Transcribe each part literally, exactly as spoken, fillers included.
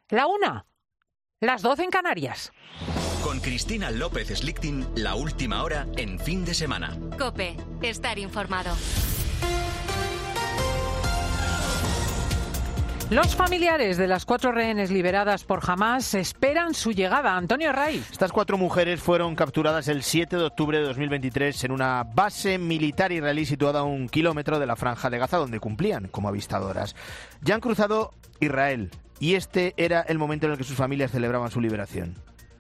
La una, las doce en Canarias. Con Cristina López Slichting, la última hora en fin de semana. COPE, estar informado. Los familiares de las cuatro rehenes liberadas por Hamás esperan su llegada. Antonio Ray. Estas cuatro mujeres fueron capturadas el siete de octubre de dos mil veintitrés en una base militar israelí situada a un kilómetro de la Franja de Gaza, donde cumplían como avistadoras. Ya han cruzado Israel y este era el momento en el que sus familias celebraban su liberación.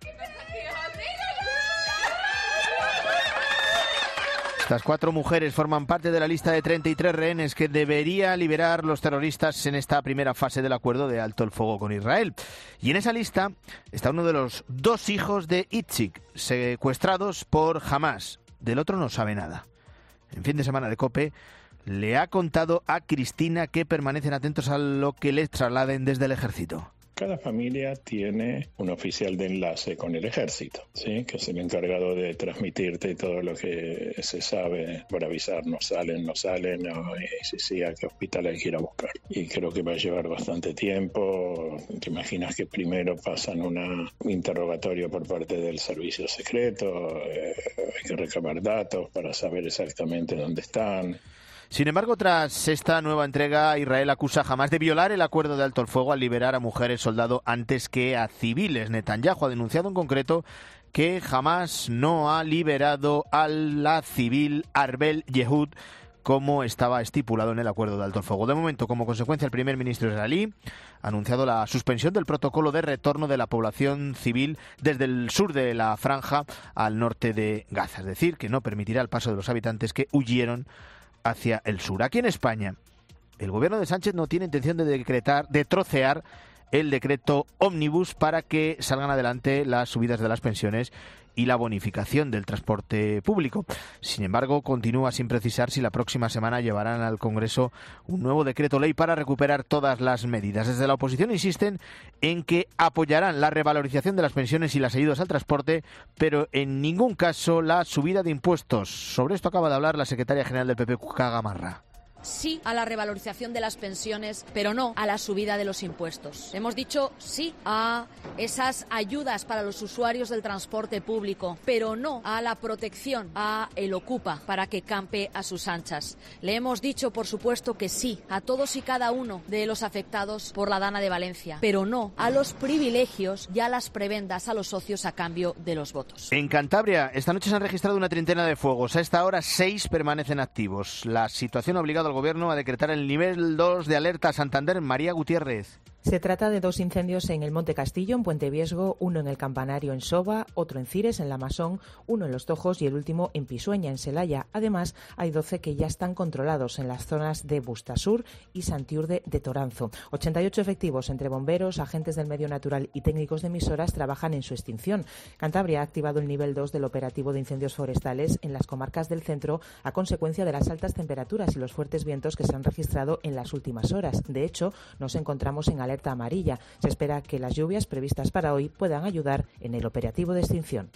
Estas cuatro mujeres forman parte de la lista de treinta y tres rehenes que debería liberar los terroristas en esta primera fase del acuerdo de alto el fuego con Israel. Y en esa lista está uno de los dos hijos de Itzik, secuestrados por Hamás. Del otro no sabe nada. En fin de semana de COPE le ha contado a Cristina que permanecen atentos a lo que les trasladen desde el ejército. Cada familia tiene un oficial de enlace con el ejército, ¿sí? Que es el encargado de transmitirte todo lo que se sabe por avisar, no salen, no salen, no, y si sí, a qué hospital hay que ir a buscar. Y creo que va a llevar bastante tiempo. Te imaginas que primero pasan un interrogatorio por parte del servicio secreto, eh, hay que recabar datos para saber exactamente dónde están. Sin embargo, tras esta nueva entrega, Israel acusa a Hamás de violar el acuerdo de alto el fuego al liberar a mujeres soldado antes que a civiles. Netanyahu ha denunciado en concreto que Hamás no ha liberado a la civil Arbel Yehud como estaba estipulado en el acuerdo de alto el fuego. De momento, como consecuencia, el primer ministro israelí ha anunciado la suspensión del protocolo de retorno de la población civil desde el sur de la franja al norte de Gaza. Es decir, que no permitirá el paso de los habitantes que huyeron hacia el sur. Aquí en España, el gobierno de Sánchez no tiene intención de decretar, de trocear el decreto ómnibus para que salgan adelante las subidas de las pensiones y la bonificación del transporte público. Sin embargo, continúa sin precisar si la próxima semana llevarán al Congreso un nuevo decreto ley para recuperar todas las medidas. Desde la oposición insisten en que apoyarán la revalorización de las pensiones y las ayudas al transporte, pero en ningún caso la subida de impuestos. Sobre esto acaba de hablar la secretaria general del P P, Cuca Gamarra. Sí a la revalorización de las pensiones, pero no a la subida de los impuestos. Hemos dicho sí a esas ayudas para los usuarios del transporte público, pero no a la protección a el Ocupa para que campe a sus anchas. Le hemos dicho, por supuesto, que sí a todos y cada uno de los afectados por la Dana de Valencia, pero no a los privilegios y a las prebendas a los socios a cambio de los votos. En Cantabria, esta noche se han registrado una treintena de fuegos. A esta hora, seis permanecen activos. La situación ha obligado al Gobierno a decretar el nivel dos de alerta a Santander. María Gutiérrez. Se trata de dos incendios en el Monte Castillo, en Puente Viesgo, uno en el Campanario, en Soba, otro en Cires, en La Masón, uno en Los Tojos y el último en Pisueña, en Celaya. Además, hay doce que ya están controlados en las zonas de Bustasur y Santiurde de Toranzo. ochenta y ocho efectivos entre bomberos, agentes del medio natural y técnicos de emisoras trabajan en su extinción. Cantabria ha activado el nivel dos del operativo de incendios forestales en las comarcas del centro a consecuencia de las altas temperaturas y los fuertes vientos que se han registrado en las últimas horas. De hecho, nos encontramos en alerta amarilla. Se espera que las lluvias previstas para hoy puedan ayudar en el operativo de extinción.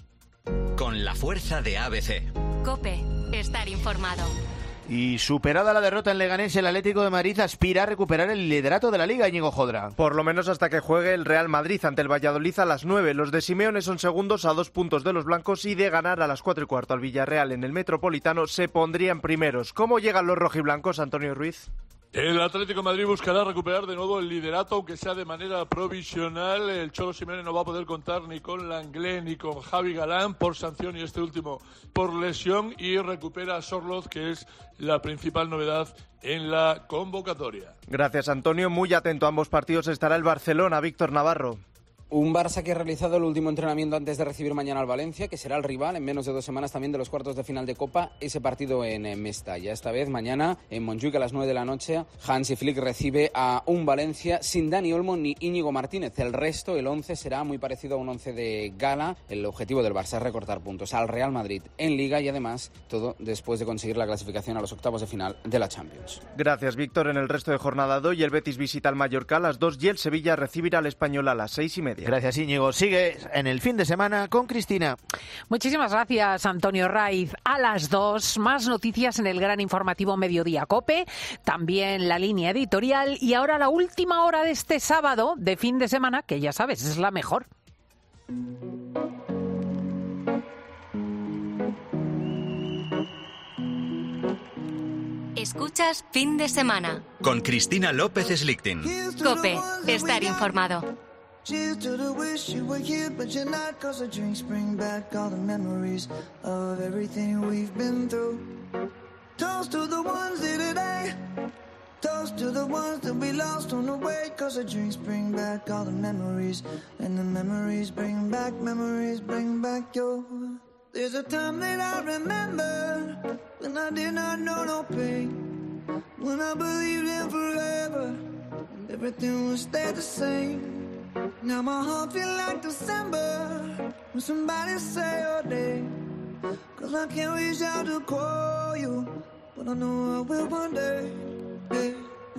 Con la fuerza de A B C. COPE, estar informado. Y superada la derrota en Leganés, el Atlético de Madrid aspira a recuperar el liderato de la Liga, Íñigo Jodra. Por lo menos hasta que juegue el Real Madrid ante el Valladolid a las nueve. Los de Simeone son segundos a dos puntos de los blancos y de ganar a las cuatro y cuarto al Villarreal en el Metropolitano se pondrían primeros. ¿Cómo llegan los rojiblancos, Antonio Ruiz? El Atlético de Madrid buscará recuperar de nuevo el liderato, aunque sea de manera provisional. El Cholo Simeone no va a poder contar ni con Langlé ni con Javi Galán por sanción y este último por lesión, y recupera a Sorloz, que es la principal novedad en la convocatoria. Gracias, Antonio. Muy atento a ambos partidos estará el Barcelona. Víctor Navarro. Un Barça que ha realizado el último entrenamiento antes de recibir mañana al Valencia, que será el rival en menos de dos semanas también de los cuartos de final de Copa, ese partido en Mestalla. Esta vez mañana en Montjuic a las nueve de la noche, Hansi Flick recibe a un Valencia sin Dani Olmo ni Íñigo Martínez. El resto, el once, será muy parecido a un once de gala. El objetivo del Barça es recortar puntos al Real Madrid en Liga y además todo después de conseguir la clasificación a los octavos de final de la Champions. Gracias, Víctor. En el resto de jornada de hoy, el Betis visita al Mallorca a las dos y el Sevilla recibirá al Español a las seis y media. Canarias. Gracias, Íñigo. Sigue en el fin de semana con Cristina. Muchísimas gracias, Antonio Raiz. A las dos, más noticias en el gran informativo Mediodía COPE, también la línea editorial y ahora la última hora de este sábado de fin de semana, que ya sabes, es la mejor. Escuchas Fin de Semana. Con Cristina López Slichting. COPE. Estar informado. Cheers to the wish you were here, but you're not, 'cause the drinks bring back all the memories of everything we've been through. Toast to the ones here today. Toast to the ones that we lost on the way, 'cause the drinks bring back all the memories, and the memories bring back, memories bring back your... There's a time that I remember when I did not know no pain, when I believed in forever and everything would stay the same. Now my heart feel like December when somebody say your name, 'cause I can't reach out to call you, but I know I will one day. Hey.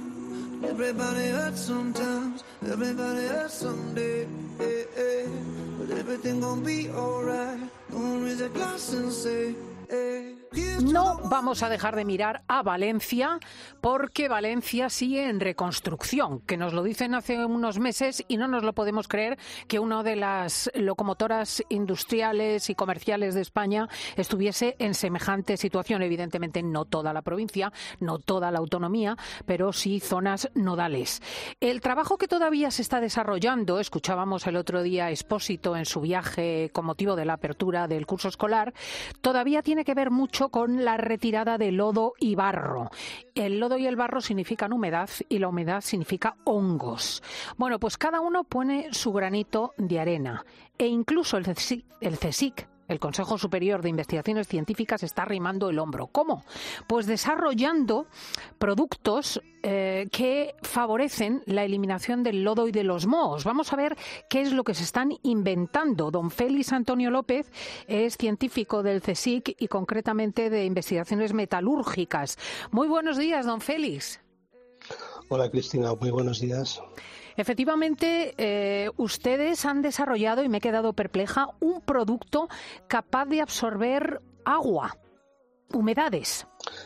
Everybody hurts sometimes, everybody hurts someday. Hey, hey. But everything gon' be alright. Gonna raise a glass and say, hey. No vamos a dejar de mirar a Valencia porque Valencia sigue en reconstrucción, que nos lo dicen hace unos meses y no nos lo podemos creer que una de las locomotoras industriales y comerciales de España estuviese en semejante situación. Evidentemente no toda la provincia, no toda la autonomía, pero sí zonas nodales. El trabajo que todavía se está desarrollando, escuchábamos el otro día a Expósito en su viaje con motivo de la apertura del curso escolar, todavía tiene que ver mucho con la retirada de lodo y barro. El lodo y el barro significan humedad y la humedad significa hongos. Bueno, pues cada uno pone su granito de arena e incluso el CSIC, el CSIC el Consejo Superior de Investigaciones Científicas, está arrimando el hombro. ¿Cómo? Pues desarrollando productos eh, que favorecen la eliminación del lodo y de los mohos. Vamos a ver qué es lo que se están inventando. Don Félix Antonio López es científico del CSIC y concretamente de investigaciones metalúrgicas. Muy buenos días, don Félix. Hola, Cristina. Muy buenos días. Efectivamente, eh, ustedes han desarrollado, y me he quedado perpleja, un producto capaz de absorber agua, humedades.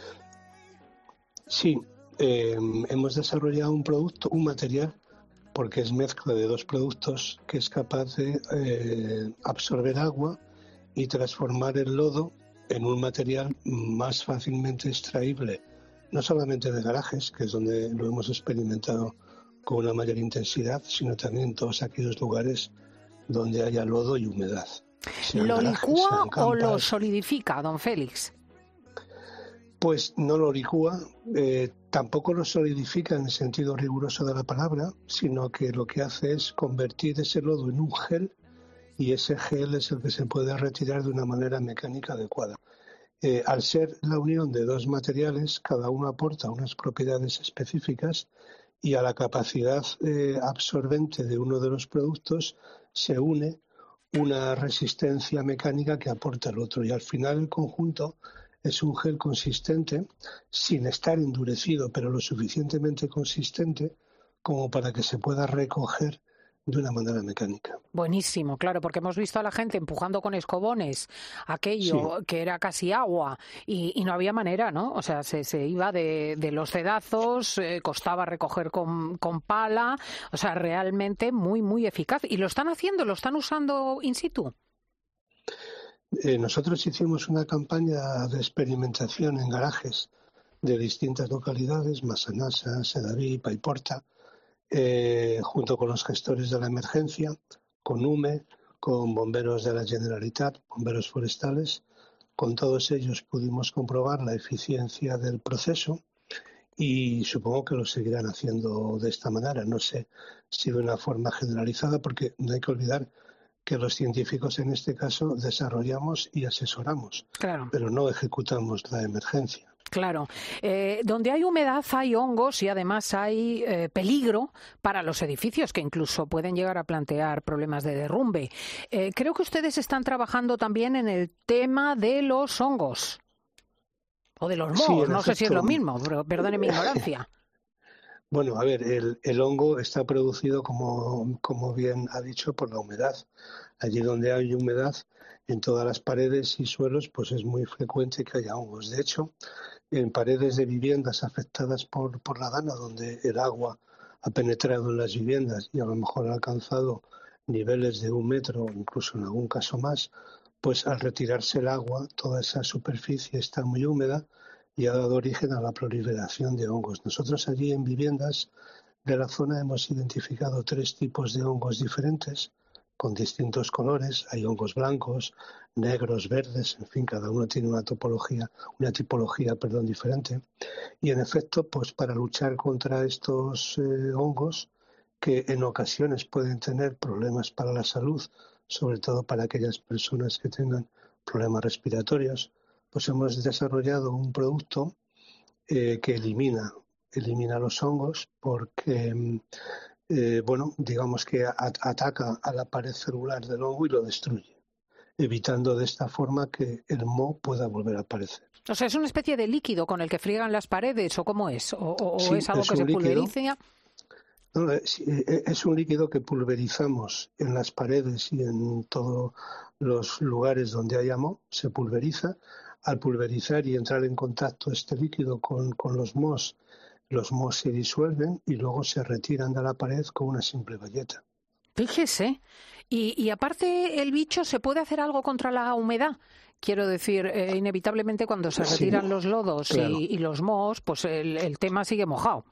Sí, eh, hemos desarrollado un producto, un material, porque es mezcla de dos productos, que es capaz de eh, absorber agua y transformar el lodo en un material más fácilmente extraíble, no solamente de garajes, que es donde lo hemos experimentado con una mayor intensidad, sino también en todos aquellos lugares donde haya lodo y humedad. ¿Lo licúa o lo solidifica, don Félix? Pues no lo licúa, eh, tampoco lo solidifica en el sentido riguroso de la palabra, sino que lo que hace es convertir ese lodo en un gel, y ese gel es el que se puede retirar de una manera mecánica adecuada. Eh, al ser la unión de dos materiales, cada uno aporta unas propiedades específicas, y a la capacidad eh, absorbente de uno de los productos se une una resistencia mecánica que aporta el otro, y al final el conjunto es un gel consistente, sin estar endurecido, pero lo suficientemente consistente como para que se pueda recoger de una manera mecánica. Buenísimo, claro, porque hemos visto a la gente empujando con escobones aquello sí. que era casi agua y, y no había manera, ¿no? O sea, se, se iba de, de los cedazos, eh, costaba recoger con, con pala, o sea, realmente muy, muy eficaz. ¿Y lo están haciendo, lo están usando in situ? Eh, nosotros hicimos una campaña de experimentación en garajes de distintas localidades, Massanassa, Sedaví, Paiporta, Eh, junto con los gestores de la emergencia, con U M E, con bomberos de la Generalitat, bomberos forestales. Con todos ellos pudimos comprobar la eficiencia del proceso y supongo que lo seguirán haciendo de esta manera. No sé si de una forma generalizada, porque no hay que olvidar que los científicos en este caso desarrollamos y asesoramos, claro, pero no ejecutamos la emergencia. Claro. Eh, donde hay humedad hay hongos y además hay eh, peligro para los edificios que incluso pueden llegar a plantear problemas de derrumbe. Eh, creo que ustedes están trabajando también en el tema de los hongos o de los mohos. Sí, no sé si es lo mismo, pero perdone mi ignorancia. Bueno, a ver, el, el hongo está producido, como, como bien ha dicho, por la humedad. Allí donde hay humedad, en todas las paredes y suelos, pues es muy frecuente que haya hongos. De hecho, en paredes de viviendas afectadas por, por la dana, donde el agua ha penetrado en las viviendas y a lo mejor ha alcanzado niveles de un metro, incluso en algún caso más, pues al retirarse el agua, toda esa superficie está muy húmeda y ha dado origen a la proliferación de hongos. Nosotros allí en viviendas de la zona hemos identificado tres tipos de hongos diferentes, con distintos colores. Hay hongos blancos, negros, verdes, en fin, cada uno tiene una topología, una tipología, perdón, diferente. Y en efecto, pues para luchar contra estos eh, hongos, que en ocasiones pueden tener problemas para la salud, sobre todo para aquellas personas que tengan problemas respiratorios, pues hemos desarrollado un producto eh, que elimina, elimina los hongos porque, eh, bueno, digamos que a, ataca a la pared celular del hongo y lo destruye, evitando de esta forma que el moho pueda volver a aparecer. O sea, ¿es una especie de líquido con el que friegan las paredes o cómo es? ¿O, o Sí, es algo es que se un líquido. pulveriza? No, es, es un líquido que pulverizamos en las paredes y en todos los lugares donde hay moho, se pulveriza. Al pulverizar y entrar en contacto este líquido con, con los mohos, los mohos se disuelven y luego se retiran de la pared con una simple bayeta. Fíjese. Y, y aparte, ¿el bicho se puede hacer algo contra la humedad? Quiero decir, eh, inevitablemente cuando se retiran sí, los lodos claro. y, y los mohos, pues el, el tema sigue mojado.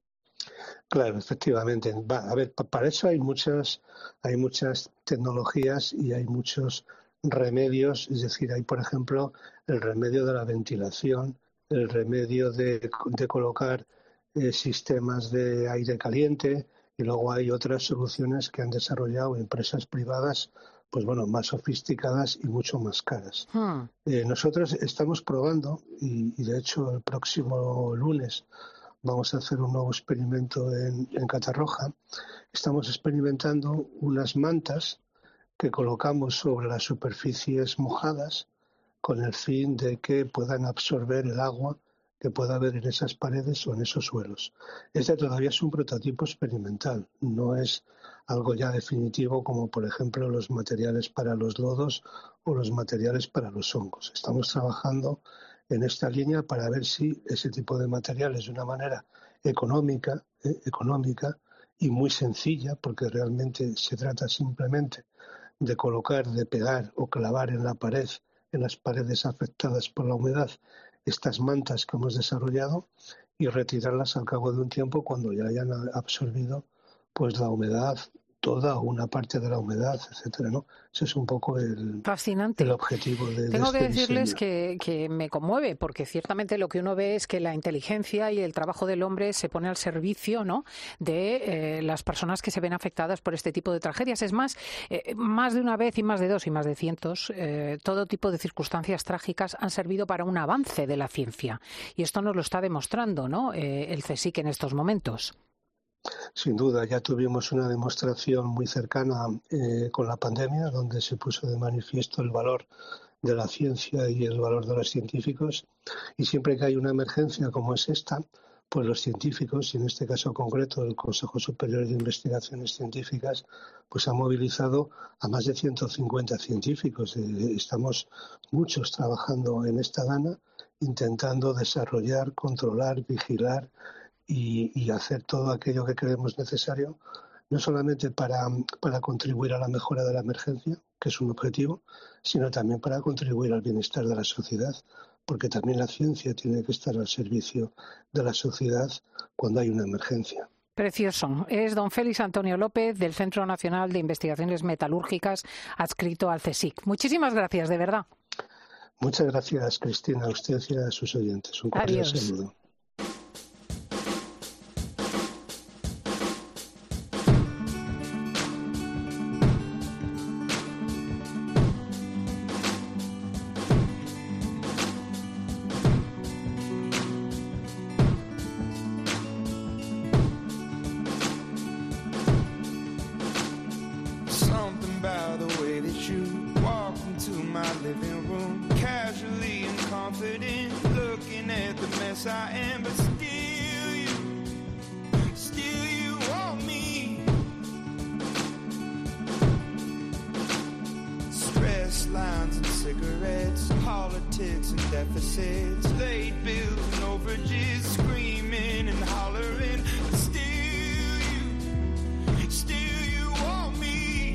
Claro, efectivamente. Va, a ver, para eso hay muchas, hay muchas tecnologías y hay muchos remedios. Es decir, hay, por ejemplo, el remedio de la ventilación, el remedio de, de colocar eh, sistemas de aire caliente, y luego hay otras soluciones que han desarrollado empresas privadas, pues bueno, más sofisticadas y mucho más caras. Hmm. Eh, nosotros estamos probando, y, y de hecho el próximo lunes vamos a hacer un nuevo experimento en, en Catarroja. Estamos experimentando unas mantas que colocamos sobre las superficies mojadas con el fin de que puedan absorber el agua que pueda haber en esas paredes o en esos suelos. Este todavía es un prototipo experimental, no es algo ya definitivo como por ejemplo los materiales para los lodos o los materiales para los hongos. Estamos trabajando en esta línea para ver si ese tipo de materiales de una manera económica, eh, económica y muy sencilla, porque realmente se trata simplemente de colocar, de pegar o clavar en la pared, en las paredes afectadas por la humedad, estas mantas que hemos desarrollado y retirarlas al cabo de un tiempo cuando ya hayan absorbido pues la humedad, toda o una parte de la humedad, etcétera, ¿no? Ese es un poco el, Fascinante. el objetivo de Tengo de que este decirles diseño. que, que me conmueve, porque ciertamente lo que uno ve es que la inteligencia y el trabajo del hombre se pone al servicio, ¿no?, de eh, las personas que se ven afectadas por este tipo de tragedias. Es más, eh, más de una vez y más de dos y más de cientos, eh, todo tipo de circunstancias trágicas han servido para un avance de la ciencia. Y esto nos lo está demostrando, ¿no?, eh, el CSIC en estos momentos. Sin duda, ya tuvimos una demostración muy cercana eh, con la pandemia, donde se puso de manifiesto el valor de la ciencia y el valor de los científicos. Y siempre que hay una emergencia como es esta, pues los científicos, y en este caso concreto el Consejo Superior de Investigaciones Científicas, pues ha movilizado a más de ciento cincuenta científicos. Eh, estamos muchos trabajando en esta dana, intentando desarrollar, controlar, vigilar Y, y hacer todo aquello que creemos necesario, no solamente para, para contribuir a la mejora de la emergencia, que es un objetivo, sino también para contribuir al bienestar de la sociedad, porque también la ciencia tiene que estar al servicio de la sociedad cuando hay una emergencia. Precioso. Es don Félix Antonio López, del Centro Nacional de Investigaciones Metalúrgicas, adscrito al CSIC. Muchísimas gracias, de verdad. Muchas gracias, Cristina, a usted y a sus oyentes. Un cordial Adiós. saludo. Something about the way that you walk into my living room, casually and confident, looking at the mess I am, but still you, lines and cigarettes, politics and deficits, late bills and overages, screaming and hollering, but still you, still you want me.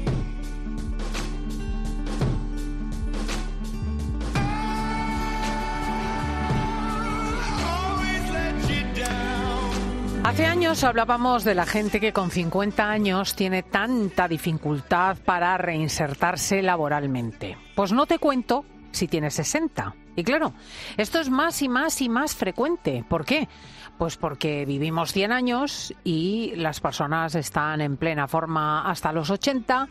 Hace años hablábamos de la gente que con cincuenta años tiene tanta dificultad para reinsertarse laboralmente. Pues no te cuento si tienes sesenta. Y claro, esto es más y más y más frecuente. ¿Por qué? Pues porque vivimos cien años y las personas están en plena forma hasta los ochenta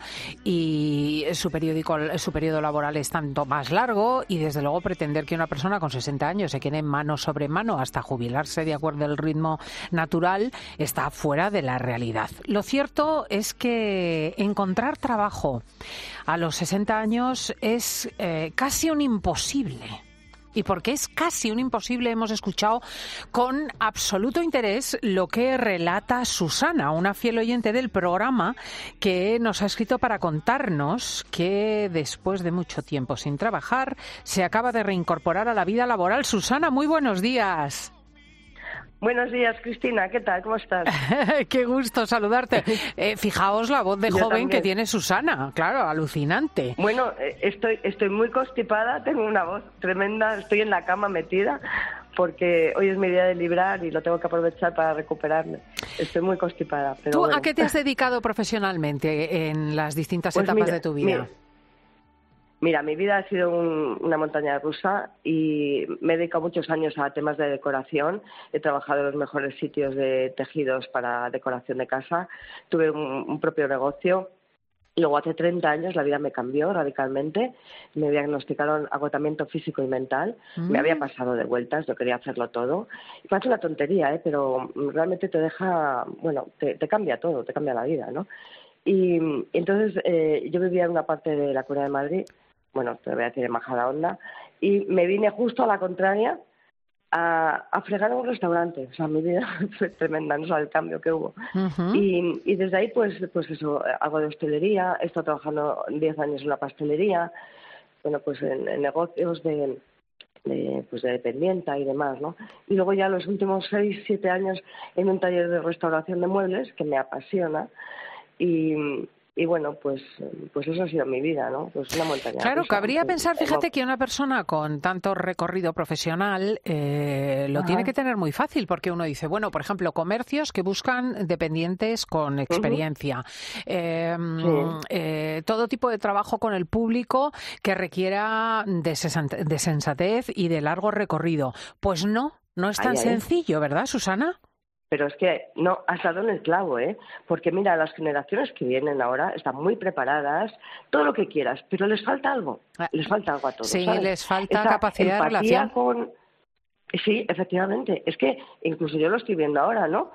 y su, periódico, su periodo laboral es tanto más largo y desde luego pretender que una persona con sesenta años se quede mano sobre mano hasta jubilarse de acuerdo al ritmo natural está fuera de la realidad. Lo cierto es que encontrar trabajo a los sesenta años es eh, casi un imposible. Y porque es casi un imposible, hemos escuchado con absoluto interés lo que relata Susana, una fiel oyente del programa, que nos ha escrito para contarnos que después de mucho tiempo sin trabajar se acaba de reincorporar a la vida laboral. Susana, muy buenos días. Buenos días, Cristina. ¿Qué tal? ¿Cómo estás? Qué gusto saludarte. Eh, fijaos la voz de Yo joven también. que tiene Susana. Claro, alucinante. Bueno, eh, estoy, estoy muy constipada, tengo una voz tremenda, estoy en la cama metida porque hoy es mi día de librar y lo tengo que aprovechar para recuperarme. Estoy muy constipada. Pero ¿Tú bueno. a qué te has dedicado profesionalmente en las distintas Pues etapas mira, de tu vida? Mira, mira mi vida ha sido un, una montaña rusa y me he dedicado muchos años a temas de decoración. He trabajado en los mejores sitios de tejidos para decoración de casa. Tuve un, un propio negocio. Y luego hace treinta años la vida me cambió radicalmente. Me diagnosticaron agotamiento físico y mental. Mm. Me había pasado de vueltas, yo quería hacerlo todo. Y parece una tontería, ¿eh? Pero realmente te deja, bueno, te, te cambia todo, te cambia la vida, ¿no? Y, y entonces eh, yo vivía en una parte de la Comunidad de Madrid, bueno, te voy a decir en Majadahonda, y me vine justo a la contraria a, a fregar en un restaurante. O sea, mi vida fue tremenda, no sabes el cambio que hubo. Uh-huh. y, y desde ahí, pues, pues eso, hago de hostelería, he estado trabajando diez años en una pastelería, bueno, pues en, en negocios de, de, pues de dependienta y demás, ¿no? Y luego ya los últimos seis, siete años en un taller de restauración de muebles, que me apasiona, y... Y bueno, pues pues eso ha sido mi vida, ¿no? Pues una montaña. Claro, rusa. cabría Pues, pensar, fíjate, hemos... que una persona con tanto recorrido profesional eh, lo Ajá. tiene que tener muy fácil, porque uno dice, bueno, por ejemplo, comercios que buscan dependientes con experiencia, uh-huh. eh, sí. eh, todo tipo de trabajo con el público que requiera de, sesant- de sensatez y de largo recorrido. Pues no, no es tan ay, ay. sencillo, ¿verdad, Susana? Pero es que no, has dado en el clavo, ¿eh? Porque mira, las generaciones que vienen ahora están muy preparadas, todo lo que quieras, pero les falta algo, les falta algo a todos. Sí, ¿sabes? les falta Esa capacidad de relación. Con... Sí, efectivamente. Es que incluso yo lo estoy viendo ahora, ¿no?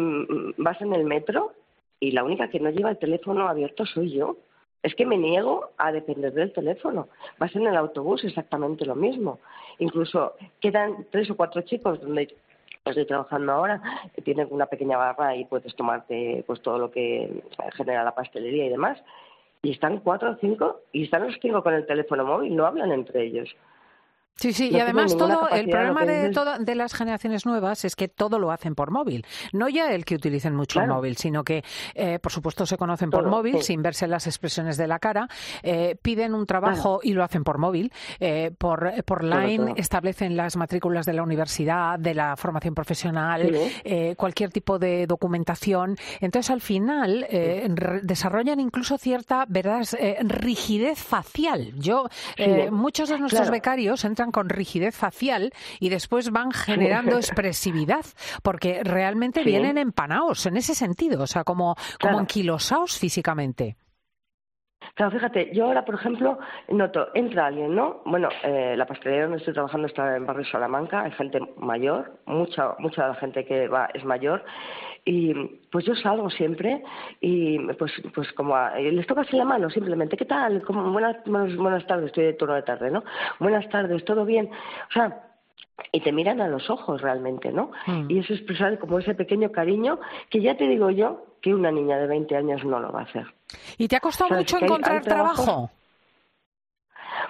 Vas en el metro y la única que no lleva el teléfono abierto soy yo. Es que me niego a depender del teléfono. Vas en el autobús, exactamente lo mismo. Incluso quedan tres o cuatro chicos donde... estoy trabajando ahora, tienen una pequeña barra y puedes tomarte pues todo lo que genera la pastelería y demás, y están cuatro o cinco, y están los cinco con el teléfono móvil, no hablan entre ellos. Sí, sí, no y además todo el problema de, dices... todo, de las generaciones nuevas es que todo lo hacen por móvil. No ya el que utilicen mucho claro. el móvil, sino que, eh, por supuesto, se conocen todo, por móvil, sí. sin verse las expresiones de la cara, eh, piden un trabajo claro. y lo hacen por móvil, eh, por, por line, todo, todo. establecen las matrículas de la universidad, de la formación profesional, sí. eh, cualquier tipo de documentación. Entonces, al final, eh, sí. re- desarrollan incluso cierta, ¿verdad?, eh, rigidez facial. Yo, eh, sí. muchos de nuestros claro. becarios entran con rigidez facial y después van generando expresividad, porque realmente sí. vienen empanados en ese sentido, o sea, como, claro. como anquilosados físicamente. Claro, fíjate, yo ahora, por ejemplo, noto, entra alguien, ¿no? Bueno, eh, la pastelería donde estoy trabajando está en Barrio Salamanca, hay gente mayor, mucha mucha de la gente que va es mayor, y pues yo salgo siempre y pues pues como a, les toco así la mano simplemente, ¿qué tal? Como buenas, buenas, buenas tardes, estoy de turno de tarde, ¿no? Buenas tardes, ¿todo bien? O sea, y te miran a los ojos realmente, ¿no? Mm. Y es expresar como ese pequeño cariño que ya te digo yo que una niña de veinte años no lo va a hacer. ¿Y te ha costado mucho encontrar trabajo?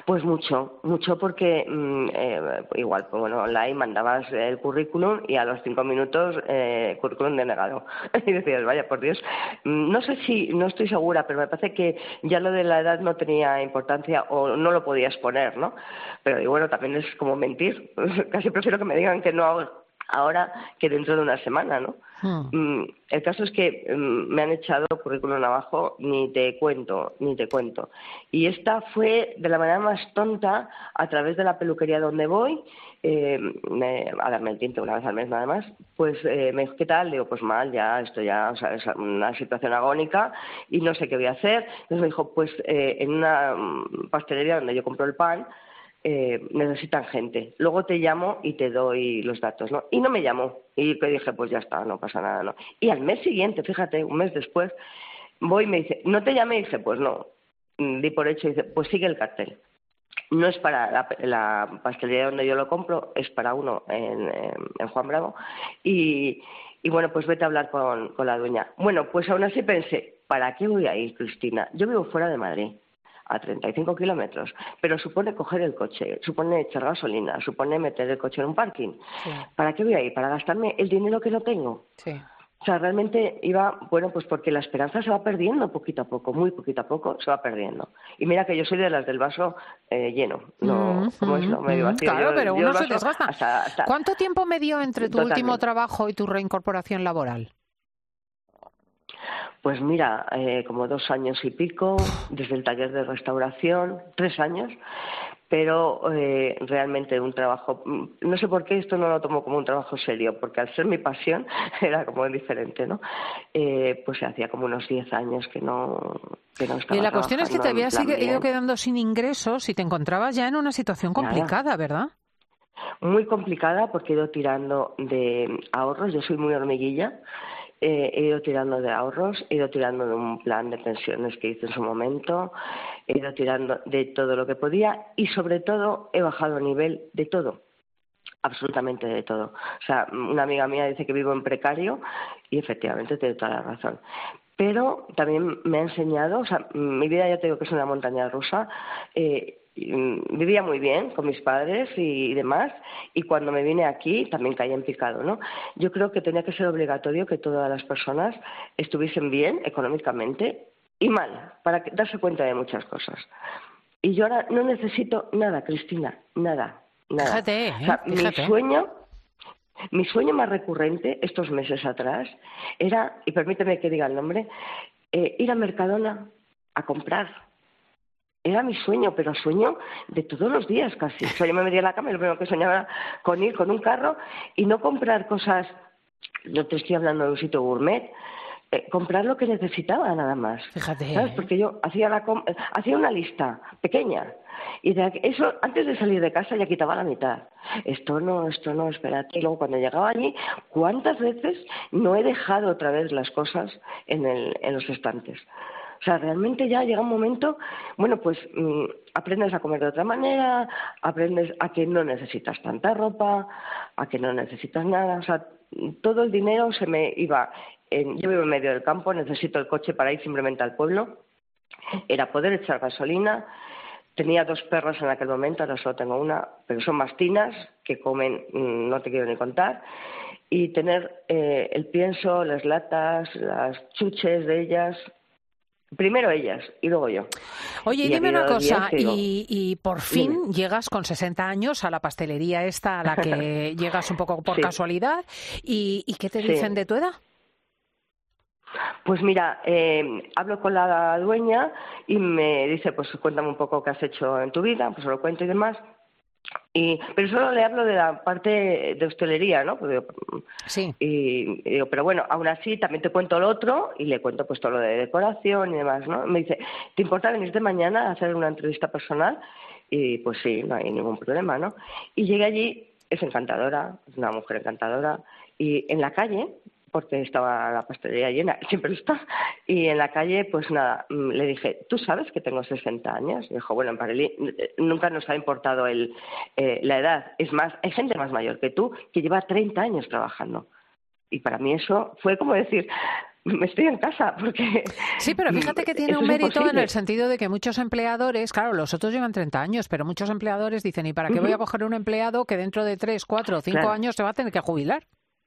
Pues mucho, mucho porque mm, eh, igual, pues bueno, online mandabas el currículum y a los cinco minutos eh, currículum denegado. Y decías, vaya, por Dios. No sé si, no estoy segura, pero me parece que ya lo de la edad no tenía importancia o no lo podías poner, ¿no? Pero y bueno, también es como mentir. Casi prefiero que me digan que no ahora que dentro de una semana, ¿no? Hmm. El caso es que um, me han echado currículum abajo, ni te cuento, ni te cuento. Y esta fue de la manera más tonta, a través de la peluquería donde voy, eh, me, a darme el tinte una vez al mes nada más, pues eh, me dijo, ¿qué tal? Digo, pues mal, ya, esto ya, o sea, es una situación agónica y no sé qué voy a hacer. Entonces me dijo, pues eh, en una um, pastelería donde yo compro el pan, Eh, necesitan gente. Luego te llamo y te doy los datos, ¿no? Y no me llamó. Y le dije, pues ya está, no pasa nada, ¿no? Y al mes siguiente, fíjate, un mes después, voy y me dice, ¿no te llamé? Y dice, pues no. Di por hecho y dice, pues sigue el cartel. No es para la, la pastelería donde yo lo compro, es para uno en, en, en Juan Bravo. Y, y bueno, pues vete a hablar con, con la dueña. Bueno, pues aún así pensé, ¿para qué voy a ir, Cristina? Yo vivo fuera de Madrid, a treinta y cinco kilómetros, pero supone coger el coche, supone echar gasolina, supone meter el coche en un parking. Sí. ¿Para qué voy a ir? ¿Para gastarme el dinero que no tengo? Sí. O sea, realmente iba, bueno, pues porque la esperanza se va perdiendo poquito a poco, muy poquito a poco se va perdiendo. Y mira que yo soy de las del vaso eh, lleno, no, mm, ¿cómo es lo medio vacío? Claro, yo, pero yo uno se desgasta. Hasta, hasta... ¿Cuánto tiempo me dio entre tu Totalmente. último trabajo y tu reincorporación laboral? Pues mira, eh, como dos años y pico, desde el taller de restauración, tres años, pero eh, realmente un trabajo, no sé por qué esto no lo tomo como un trabajo serio, porque al ser mi pasión era como diferente, ¿no? Eh, pues hacía como unos diez años que no, que no estaba. Y la cuestión es que te habías ido bien. quedando sin ingresos y te encontrabas ya en una situación complicada, Nada. ¿verdad? Muy complicada porque he ido tirando de ahorros, yo soy muy hormiguilla. Eh, he ido tirando de ahorros, he ido tirando de un plan de pensiones que hice en su momento, he ido tirando de todo lo que podía y sobre todo he bajado a nivel de todo, absolutamente de todo. O sea, una amiga mía dice que vivo en precario y efectivamente tiene toda la razón. Pero también me ha enseñado, o sea, mi vida ya te digo que es una montaña rusa, eh, vivía muy bien con mis padres y demás, y cuando me vine aquí también caí en picado, ¿no? Yo creo que tenía que ser obligatorio que todas las personas estuviesen bien económicamente y mal, para darse cuenta de muchas cosas. Y yo ahora no necesito nada, Cristina, nada, nada. Fíjate, ¿eh? O sea, Fíjate. mi sueño... Mi sueño más recurrente estos meses atrás era, y permíteme que diga el nombre, eh, ir a Mercadona a comprar. Era mi sueño, pero sueño de todos los días casi. O sea, yo me metía en la cama y lo primero que soñaba era con ir con un carro y no comprar cosas, no te estoy hablando de un sitio gourmet, eh, comprar lo que necesitaba nada más. Fíjate. ¿Sabes? Porque yo hacía, la com- hacía una lista pequeña y de eso antes de salir de casa ya quitaba la mitad. Esto no, esto no, espérate. Y luego cuando llegaba allí, ¿cuántas veces no he dejado otra vez las cosas en, el, en los estantes? O sea, realmente ya llega un momento, bueno, pues mmm, aprendes a comer de otra manera, aprendes a que no necesitas tanta ropa, a que no necesitas nada. O sea, todo el dinero se me iba. En, yo vivo en medio del campo, necesito el coche para ir simplemente al pueblo. Era poder echar gasolina. Tenía dos perros en aquel momento, ahora solo tengo una, pero son mastinas que comen, mmm, no te quiero ni contar. Y tener eh, el pienso, las latas, las chuches de ellas. Primero ellas y luego yo. Oye, y dime una cosa, días, y, y por fin dime. llegas con sesenta años a la pastelería esta a la que llegas un poco por sí. casualidad, y, ¿y qué te sí. dicen de tu edad? Pues mira, eh, hablo con la dueña y me dice, pues cuéntame un poco qué has hecho en tu vida, pues se lo cuento y demás. Y, pero solo le hablo de la parte de hostelería, ¿no? Pues digo, sí. Y, y digo, pero bueno, aún así también te cuento lo otro y le cuento pues todo lo de decoración y demás, ¿no? Me dice, ¿te importa venirte mañana a hacer una entrevista personal? Y pues sí, no hay ningún problema, ¿no? Y llegué allí, es encantadora, es una mujer encantadora, y en la calle, porque estaba la pastelería llena, siempre está, y en la calle, pues nada, le dije, ¿tú sabes que tengo sesenta años? Y dijo, bueno, en Parelí nunca nos ha importado el, eh, la edad, es más, hay gente más mayor que tú que lleva treinta años trabajando, y para mí eso fue como decir, me estoy en casa, porque... Sí, pero fíjate que tiene eso un es mérito imposible. en el sentido de que muchos empleadores, claro, los otros llevan treinta años, pero muchos empleadores dicen, ¿y para qué voy a coger un empleado que dentro de tres, cuatro o cinco Claro. años se va a tener que jubilar?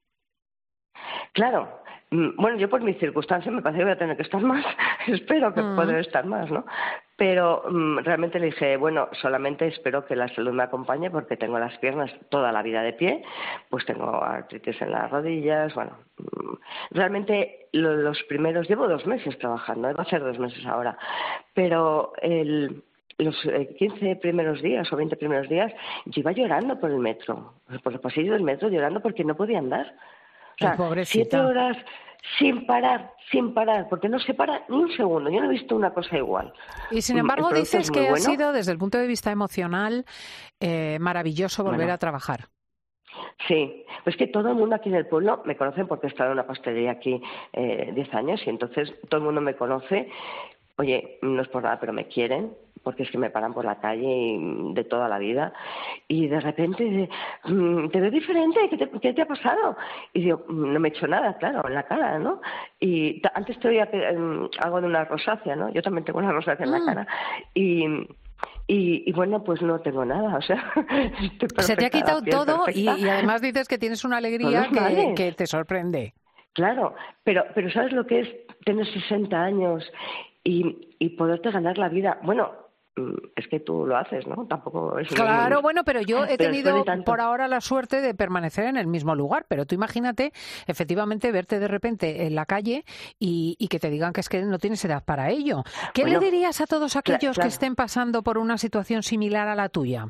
Claro. Mm, Bueno, yo por mis circunstancias me parece que voy a tener que estar más. Espero que Mm. poder estar más, ¿no? Pero mm, realmente le dije, bueno, solamente espero que la salud me acompañe porque tengo las piernas toda la vida de pie, pues tengo artritis en las rodillas, bueno. mm, Realmente lo- los primeros, llevo dos meses trabajando, ¿eh? Va a ser dos meses ahora, pero el... los eh, quince primeros días o veinte primeros días, yo iba llorando por el metro, por el pasillo del metro, llorando porque no podía andar. O sea, Ay, pobrecita. siete horas sin parar, sin parar, porque no se para ni un segundo. Yo no he visto una cosa igual. Y sin Mm, embargo el producto dices es que muy ha bueno. sido, desde el punto de vista emocional, eh, maravilloso volver Bueno. a trabajar. Sí, pues que todo el mundo aquí en el pueblo me conocen porque he estado en una pastelería aquí eh, diez años y entonces todo el mundo me conoce. Oye, no es por nada, pero me quieren, porque es que me paran por la calle y de toda la vida. Y de repente, mm, te veo diferente, ¿qué te, qué te ha pasado? Y digo, mm, no me he hecho nada, claro, en la cara, ¿no? Y ta- antes te oía que, em, algo de una rosácea, ¿no? Yo también tengo una rosácea en la Mm. cara. Y... Y, y bueno, pues no tengo nada, o sea, estoy Se te ha perfecta, la quitado piel todo y, perfecta. y además dices que tienes una alegría Todos que, males. que te sorprende. Claro, pero, pero ¿sabes lo que es tener sesenta años y, y poderte ganar la vida? Bueno, mm, es que tú lo haces, ¿no? Tampoco es... Claro, bueno, pero yo he Pero después de tenido tanto- por ahora la suerte de permanecer en el mismo lugar, pero tú imagínate efectivamente verte de repente en la calle y, y que te digan que es que no tienes edad para ello. ¿Qué Bueno, le dirías a todos cla- aquellos claro. que estén pasando por una situación similar a la tuya?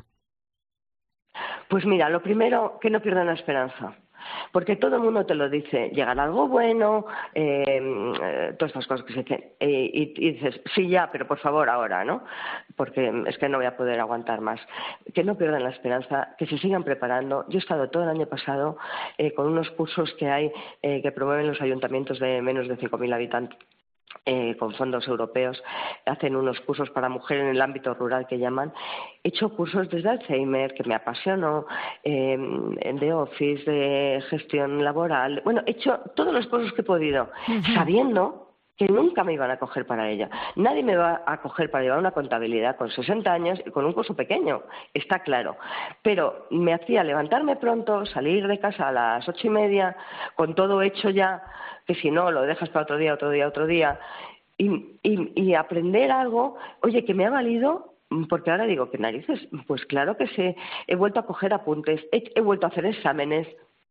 Pues mira, lo primero, que no pierdan la esperanza. Porque todo el mundo te lo dice, llegará algo bueno, eh, eh, todas estas cosas que se dicen. Eh, y, y dices, sí, ya, pero por favor ahora, ¿no? Porque es que no voy a poder aguantar más. Que no pierdan la esperanza, que se sigan preparando. Yo he estado todo el año pasado eh, con unos cursos que hay eh, que promueven los ayuntamientos de menos de cinco mil habitantes. Eh, con fondos europeos, hacen unos cursos para mujeres en el ámbito rural que llaman. He hecho cursos desde Alzheimer, que me apasionó, eh, de Office, de gestión laboral. Bueno, he hecho todos los cursos que he podido, Ujú. sabiendo que nunca me iban a coger para ello. Nadie me va a coger para llevar una contabilidad con sesenta años y con un curso pequeño, está claro. Pero me hacía levantarme pronto, salir de casa a las ocho y media, con todo hecho ya, que si no lo dejas para otro día, otro día, otro día, y, y, y aprender algo, oye, que me ha valido, porque ahora digo, ¿qué narices? Pues claro que sé, he vuelto a coger apuntes, he, he vuelto a hacer exámenes.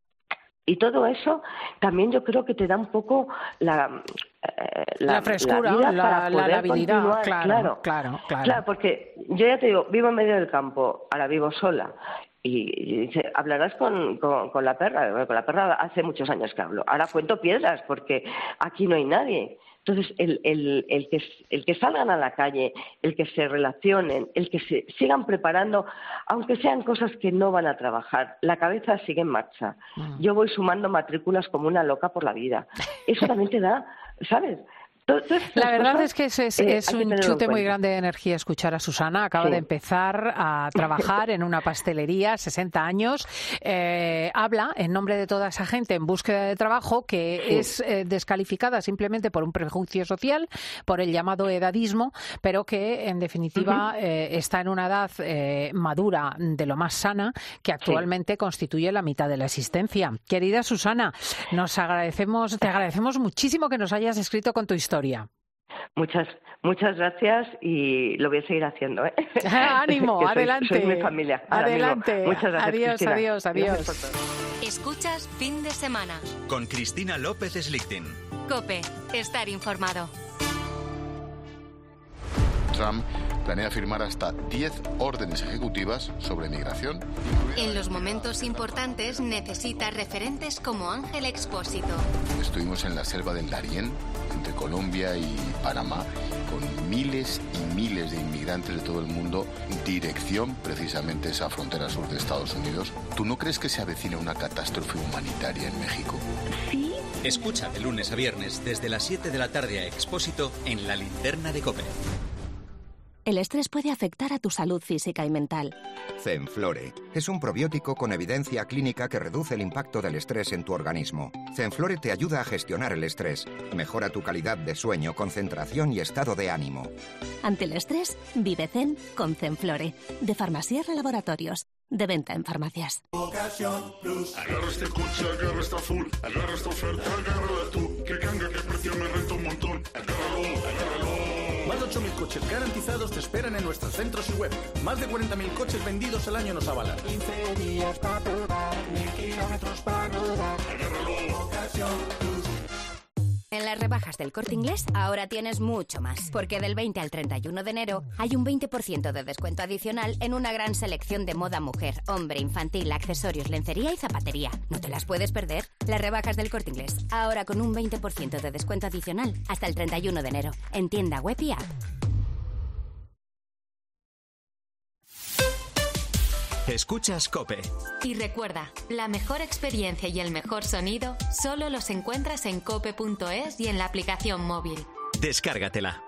Y todo eso también yo creo que te da un poco la, eh, La frescura, vida la- para la poder habilidad, continuar. claro, claro, claro. Claro, porque yo ya te digo, vivo en medio del campo, ahora vivo sola. Y, y dice, hablarás con, con, con la perra. Bueno, con la perra hace muchos años que hablo. Ahora cuento piedras porque aquí no hay nadie. Entonces, el, el, el, que, el que salgan a la calle, el que se relacionen, el que se sigan preparando, aunque sean cosas que no van a trabajar, la cabeza sigue en marcha. Mm. Yo voy sumando matrículas como una loca por la vida. Eso también te da, ¿sabes? Todas estas La verdad cosas, es que es, es, eh, es hay que un tenerlo en chute muy cuenta. grande de energía escuchar a Susana. Acaba Sí. de empezar a trabajar en una pastelería, sesenta años. Eh, habla en nombre de toda esa gente en búsqueda de trabajo que Sí. es eh, descalificada simplemente por un prejuicio social, por el llamado edadismo, pero que en definitiva eh, está en una edad eh, madura de lo más sana que actualmente constituye la mitad de la existencia. Querida Susana, nos agradecemos, te agradecemos muchísimo que nos hayas escrito con tu historia. Muchas, muchas gracias y lo voy a seguir haciendo. ¿eh? Ánimo, Que sois- adelante. sois mi familia. ahora mismo. Adelante. Muchas gracias, Adiós, Cristina. adiós, adiós. Gracias por todo. Escuchas Fin de Semana. Con Cristina López Slichting. COPE. Estar informado. Trump planea firmar hasta diez órdenes ejecutivas sobre migración. En los momentos importantes necesita referentes como Ángel Expósito. Estuvimos en la selva del Darién, entre Colombia y Panamá, con miles y miles de inmigrantes de todo el mundo, dirección precisamente a esa frontera sur de Estados Unidos. ¿Tú no crees que se avecina una catástrofe humanitaria en México? Sí. Escucha de lunes a viernes desde las siete de la tarde a Expósito en La Linterna de COPE. El estrés puede afectar a tu salud física y mental. Zenflore es un probiótico con evidencia clínica que reduce el impacto del estrés en tu organismo. Zenflore te ayuda a gestionar el estrés, mejora tu calidad de sueño, concentración y estado de ánimo. Ante el estrés, vive Zen con Zenflore, de Farmasierra Laboratorios, de venta en farmacias. Ocasión Plus. Agarra este coche, agarra esta full, agarra esta oferta, agárrala tú, que canga, que precio me renta un montón. Agárralo, agárralo. Más de ocho mil coches garantizados te esperan en nuestros centros y web. Más de cuarenta mil coches vendidos al año nos avalan. quince días para probar, mil kilómetros para rodar. Agárralo, Ocasión Plus. En las rebajas del Corte Inglés ahora tienes mucho más, porque del veinte al treinta y uno de enero hay un veinte por ciento de descuento adicional en una gran selección de moda mujer, hombre, infantil, accesorios, lencería y zapatería. ¿No te las puedes perder? Las rebajas del Corte Inglés, ahora con un veinte por ciento de descuento adicional hasta el treinta y uno de enero, en tienda web y app. Escuchas COPE. Y recuerda, la mejor experiencia y el mejor sonido solo los encuentras en cope punto es y en la aplicación móvil. Descárgatela.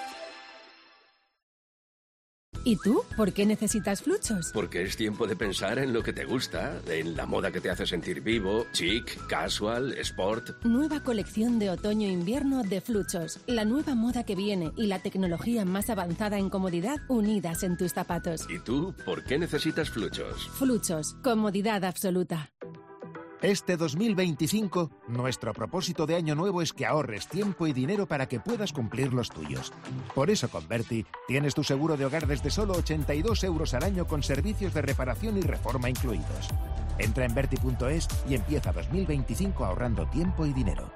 ¿Y tú? ¿Por qué necesitas Fluchos? Porque es tiempo de pensar en lo que te gusta, en la moda que te hace sentir vivo, chic, casual, sport. Nueva colección de otoño-invierno de Fluchos. La nueva moda que viene y la tecnología más avanzada en comodidad unidas en tus zapatos. ¿Y tú? ¿Por qué necesitas Fluchos? Fluchos. Comodidad absoluta. Este dos mil veinticinco, nuestro propósito de año nuevo es que ahorres tiempo y dinero para que puedas cumplir los tuyos. Por eso con Berti tienes tu seguro de hogar desde solo ochenta y dos euros al año con servicios de reparación y reforma incluidos. Entra en Berti punto es y empieza dos mil veinticinco ahorrando tiempo y dinero.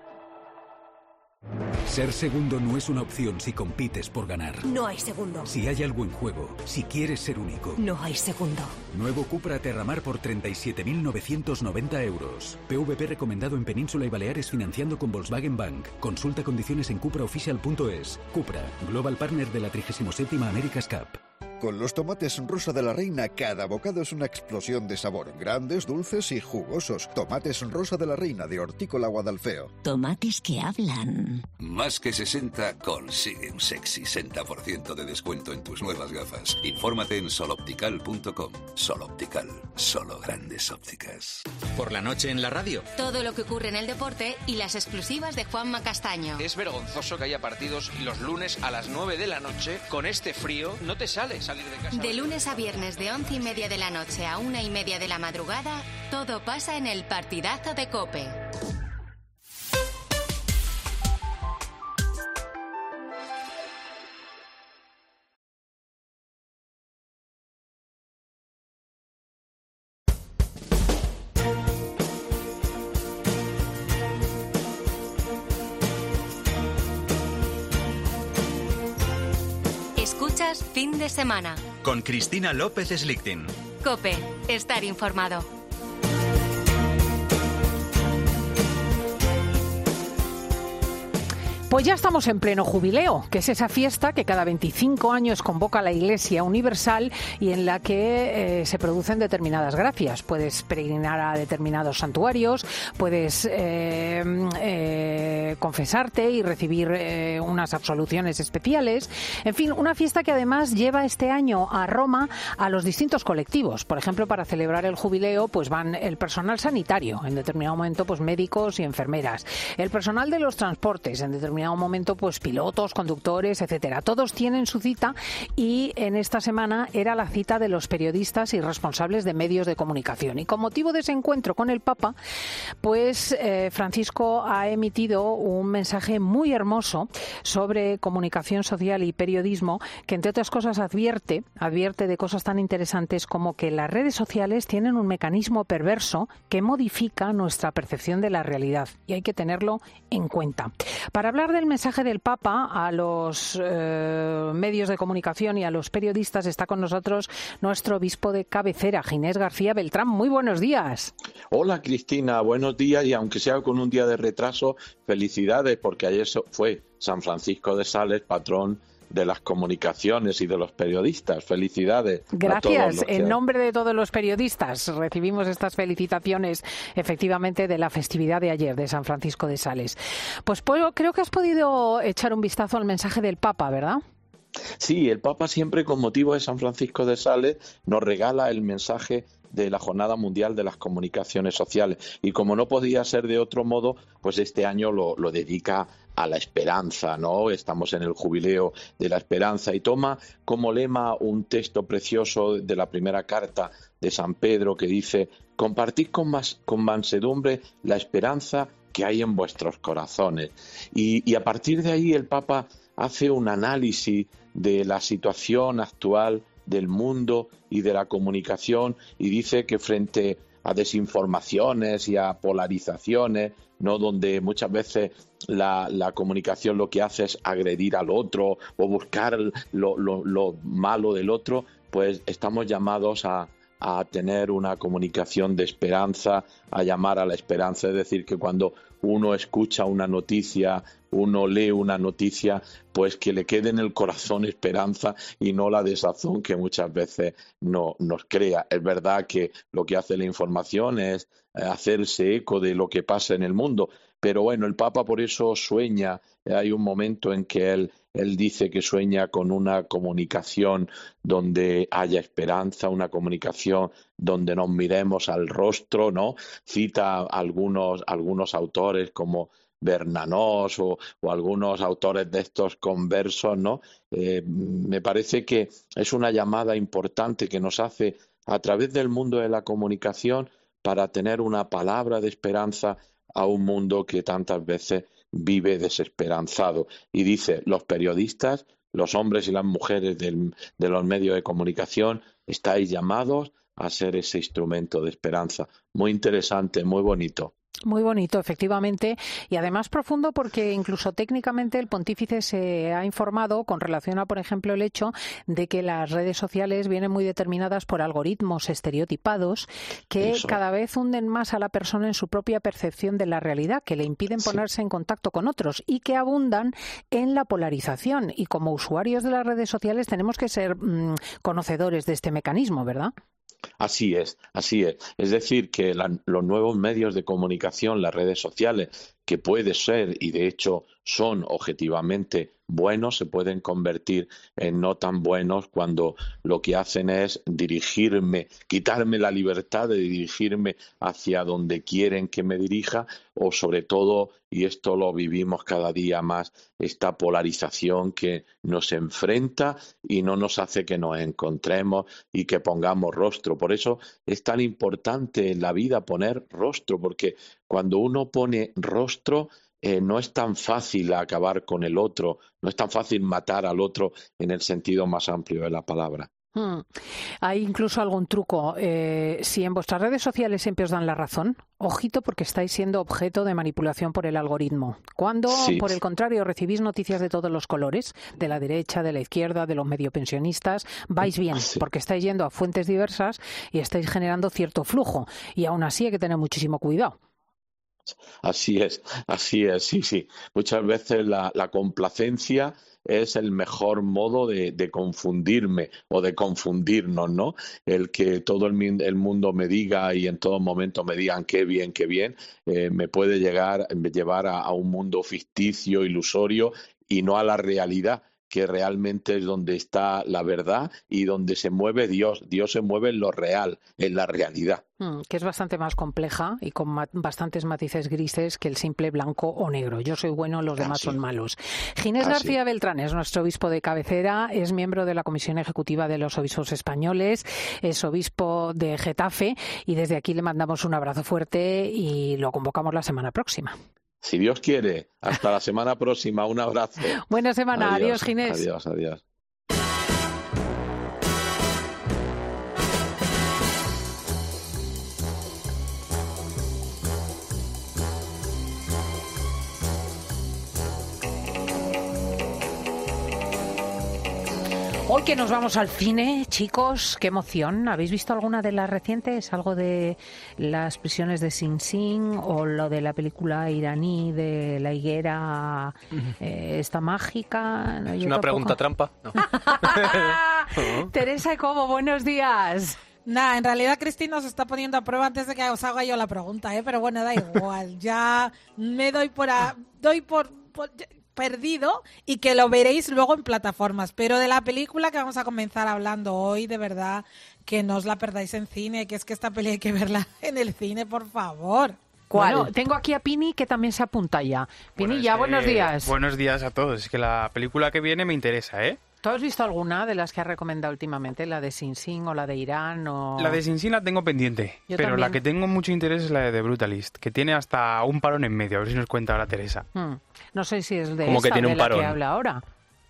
Ser segundo no es una opción si compites por ganar. No hay segundo. Si hay algo en juego, si quieres ser único. No hay segundo. Nuevo Cupra Terramar por treinta y siete mil novecientos noventa euros. P V P recomendado en Península y Baleares financiando con Volkswagen Bank. Consulta condiciones en cupra oficial punto es. Cupra, Global Partner de la trigésima séptima America's Cup. Con los tomates Rosa de la Reina, cada bocado es una explosión de sabor. Grandes, dulces y jugosos. Tomates Rosa de la Reina de Hortícola Guadalfeo. Tomates que hablan. Más que sesenta, consigue un sexy sesenta por ciento de descuento en tus nuevas gafas. Infórmate en soloptical punto com. Soloptical, solo grandes ópticas. Por la noche en la radio. Todo lo que ocurre en el deporte y las exclusivas de Juanma Castaño. Es vergonzoso que haya partidos los lunes a las nueve de la noche. Con este frío no te sales. De, de lunes a viernes de once y media de la noche a una y media de la madrugada, todo pasa en el partidazo de COPE. Escuchas Fin de Semana. Con Cristina López Slichting. COPE. Estar informado. Pues ya estamos en pleno jubileo, que es esa fiesta que cada veinticinco años convoca la Iglesia Universal y en la que eh, se producen determinadas gracias. Puedes peregrinar a determinados santuarios, puedes eh, eh, confesarte y recibir eh, unas absoluciones especiales. En fin, una fiesta que además lleva este año a Roma a los distintos colectivos. Por ejemplo, para celebrar el jubileo, pues van el personal sanitario, en determinado momento, pues médicos y enfermeras, el personal de los transportes, en determinado un momento pues pilotos, conductores, etcétera. Todos tienen su cita y en esta semana era la cita de los periodistas y responsables de medios de comunicación. Y con motivo de ese encuentro con el Papa, pues eh, Francisco ha emitido un mensaje muy hermoso sobre comunicación social y periodismo que, entre otras cosas, advierte, advierte de cosas tan interesantes como que las redes sociales tienen un mecanismo perverso que modifica nuestra percepción de la realidad y hay que tenerlo en cuenta. Para hablar del mensaje del Papa a los eh, medios de comunicación y a los periodistas está con nosotros nuestro obispo de cabecera, Ginés García Beltrán. Muy buenos días. Hola Cristina, buenos días y aunque sea con un día de retraso, felicidades porque ayer fue San Francisco de Sales, patrón de las comunicaciones y de los periodistas. Felicidades. Gracias. En nombre de todos los periodistas recibimos estas felicitaciones efectivamente de la festividad de ayer de San Francisco de Sales. Pues, pues creo que has podido echar un vistazo al mensaje del Papa, ¿verdad? Sí, el Papa siempre con motivo de San Francisco de Sales nos regala el mensaje de la Jornada Mundial de las Comunicaciones Sociales. Y como no podía ser de otro modo, pues este año lo, lo dedica a la esperanza, ¿no? Estamos en el jubileo de la esperanza y toma como lema un texto precioso de la primera carta de San Pedro que dice: compartid con, más, con mansedumbre la esperanza que hay en vuestros corazones. Y, y a partir de ahí el Papa hace un análisis de la situación actual del mundo y de la comunicación y dice que frente a desinformaciones y a polarizaciones, ¿no? Donde muchas veces la, la comunicación lo que hace es agredir al otro o buscar lo, lo, lo malo del otro, pues estamos llamados a, a tener una comunicación de esperanza, a llamar a la esperanza. Es decir, que cuando uno escucha una noticia, uno lee una noticia, pues que le quede en el corazón esperanza y no la desazón que muchas veces no, nos crea. Es verdad que lo que hace la información es hacerse eco de lo que pasa en el mundo, pero bueno, el Papa por eso sueña, hay un momento en que él, él dice que sueña con una comunicación donde haya esperanza, una comunicación donde nos miremos al rostro, ¿no? Cita algunos, algunos autores como Bernanos o, o algunos autores de estos conversos, ¿no? Eh, me parece que es una llamada importante que nos hace a través del mundo de la comunicación para tener una palabra de esperanza a un mundo que tantas veces vive desesperanzado. Y dice, los periodistas, los hombres y las mujeres del, de los medios de comunicación, estáis llamados a ser ese instrumento de esperanza. Muy interesante, muy bonito. Muy bonito, efectivamente, y además profundo porque incluso técnicamente el pontífice se ha informado con relación a, por ejemplo, el hecho de que las redes sociales vienen muy determinadas por algoritmos estereotipados que Eso. cada vez hunden más a la persona en su propia percepción de la realidad, que le impiden ponerse sí. en contacto con otros y que abundan en la polarización. Y como usuarios de las redes sociales tenemos que ser mmm, conocedores de este mecanismo, ¿verdad? Así es, así es. Es decir, que la, los nuevos medios de comunicación, las redes sociales, que puede ser y de hecho son objetivamente buenos, se pueden convertir en no tan buenos cuando lo que hacen es dirigirme, quitarme la libertad de dirigirme hacia donde quieren que me dirija, o sobre todo, y esto lo vivimos cada día más, esta polarización que nos enfrenta y no nos hace que nos encontremos y que pongamos rostro. Por eso es tan importante en la vida poner rostro, porque cuando uno pone rostro, Eh, no es tan fácil acabar con el otro, no es tan fácil matar al otro en el sentido más amplio de la palabra. Hmm. Hay incluso algún truco. Eh, si en vuestras redes sociales siempre os dan la razón, ojito porque estáis siendo objeto de manipulación por el algoritmo. Cuando, sí. por el contrario, recibís noticias de todos los colores, de la derecha, de la izquierda, de los mediopensionistas, vais bien, sí. porque estáis yendo a fuentes diversas y estáis generando cierto flujo. Y aún así hay que tener muchísimo cuidado. Así es, así es, sí, sí. Muchas veces la, la complacencia es el mejor modo de, de confundirme o de confundirnos, ¿no? El que todo el, el mundo me diga y en todo momento me digan qué bien, qué bien, eh, me puede llegar, llevar a, a un mundo ficticio, ilusorio y no a la realidad, que realmente es donde está la verdad y donde se mueve Dios. Dios se mueve en lo real, en la realidad. Mm, que es bastante más compleja y con ma- bastantes matices grises que el simple blanco o negro. Yo soy bueno, los demás Así. son malos. Ginés Así. García Beltrán es nuestro obispo de cabecera, es miembro de la Comisión Ejecutiva de los Obispos Españoles, es obispo de Getafe y desde aquí le mandamos un abrazo fuerte y lo convocamos la semana próxima. Si Dios quiere, hasta la semana próxima. Un abrazo. Buena semana. Adiós, adiós Ginés. Adiós, adiós. Hoy que nos vamos al cine, chicos, qué emoción. ¿Habéis visto alguna de las recientes? ¿Algo de las prisiones de Sing Sing o lo de la película iraní de la higuera eh, esta mágica? ¿No? Es una pregunta trampa. No. Teresa Cobo, buenos días. Nah, en realidad Cristina os está poniendo a prueba antes de que os haga yo la pregunta, ¿eh? Pero bueno, da igual. Ya me doy por... A, doy por, por perdido y que lo veréis luego en plataformas. Pero de la película que vamos a comenzar hablando hoy, de verdad, que no os la perdáis en cine, que es que esta peli hay que verla en el cine, por favor. ¿Cuál? Bueno, tengo aquí a Pini que también se apunta ya. Pini, bueno, ya, buenos días. Buenos días a todos. Es que la película que viene me interesa, ¿eh? ¿Tú has visto alguna de las que has recomendado últimamente? ¿La de Sing Sing o la de Irán? O... La de Sing Sing la tengo pendiente, Yo pero también. La que tengo mucho interés es la de The Brutalist, que tiene hasta un parón en medio. A ver si nos cuenta ahora Teresa. Hmm. No sé si es de Como esa, que tiene de un la parón. que habla ahora.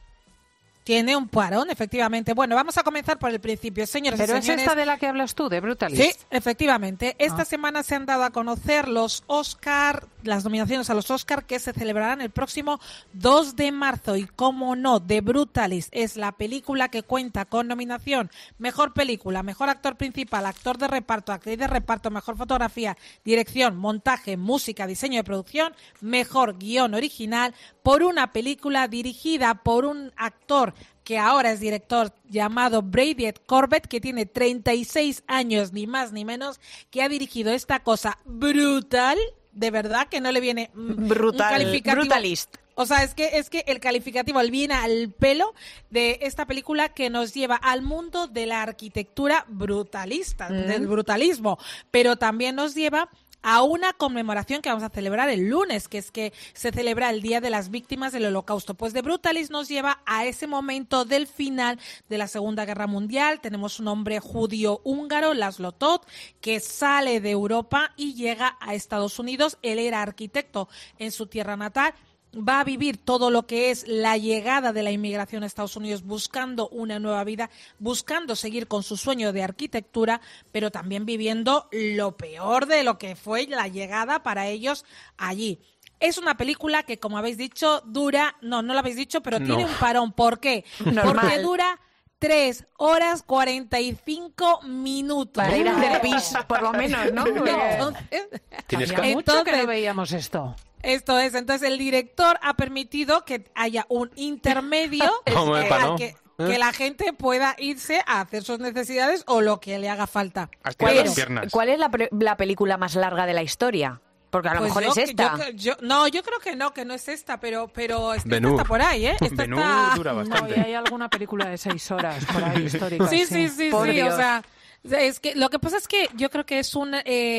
Tiene un parón, efectivamente. Bueno, vamos a comenzar por el principio, señores Pero y señores. es esta de la que hablas tú, de Brutalist. Sí, efectivamente. Esta Ah. semana se han dado a conocer los Oscar, las nominaciones a los Oscar que se celebrarán el próximo dos de marzo. Y como no, The Brutalist es la película que cuenta con nominación Mejor Película, Mejor Actor Principal, Actor de Reparto, Actriz de Reparto, Mejor Fotografía, Dirección, Montaje, Música, Diseño de Producción, Mejor Guión Original, por una película dirigida por un actor que ahora es director, llamado Brady Corbett, que tiene treinta y seis años, ni más ni menos, que ha dirigido esta cosa brutal, de verdad, que no le viene brutal, un calificativo. Brutalist. O sea, es que es que el calificativo le viene al pelo de esta película que nos lleva al mundo de la arquitectura brutalista, mm. del brutalismo, pero también nos lleva a una conmemoración que vamos a celebrar el lunes, que es que se celebra el Día de las Víctimas del Holocausto. Pues The Brutalist nos lleva a ese momento del final de la Segunda Guerra Mundial. Tenemos un hombre judío húngaro, Laszlo Toth, que sale de Europa y llega a Estados Unidos. Él era arquitecto en su tierra natal. Va a vivir todo lo que es la llegada de la inmigración a Estados Unidos, buscando una nueva vida, buscando seguir con su sueño de arquitectura, pero también viviendo lo peor de lo que fue la llegada para ellos allí. Es una película que, como habéis dicho, dura, no, no lo habéis dicho, pero no. tiene un parón. ¿Por qué? Normal. Porque dura tres horas cuarenta y cinco minutos. Para ir a hacer pis, por lo menos, ¿no? no entonces, Tienes que... mucho que no veíamos esto. Esto es, entonces el director ha permitido que haya un intermedio ¿Cómo eh, epa, no? que, que la gente pueda irse a hacer sus necesidades o lo que le haga falta. ¿Cuál es, ¿Cuál es la, pre- la película más larga de la historia? Porque a lo pues mejor yo, es esta. Yo, yo, no, yo creo que no, que no es esta, pero, pero esta, Ben-Hur. está por ahí, ¿eh? Esta Ben-Hur está... dura bastante. No, y hay alguna película de seis horas por ahí histórica. Sí, sí, sí, Por sí, Dios. o sea... Es que lo que pasa es que yo creo que es un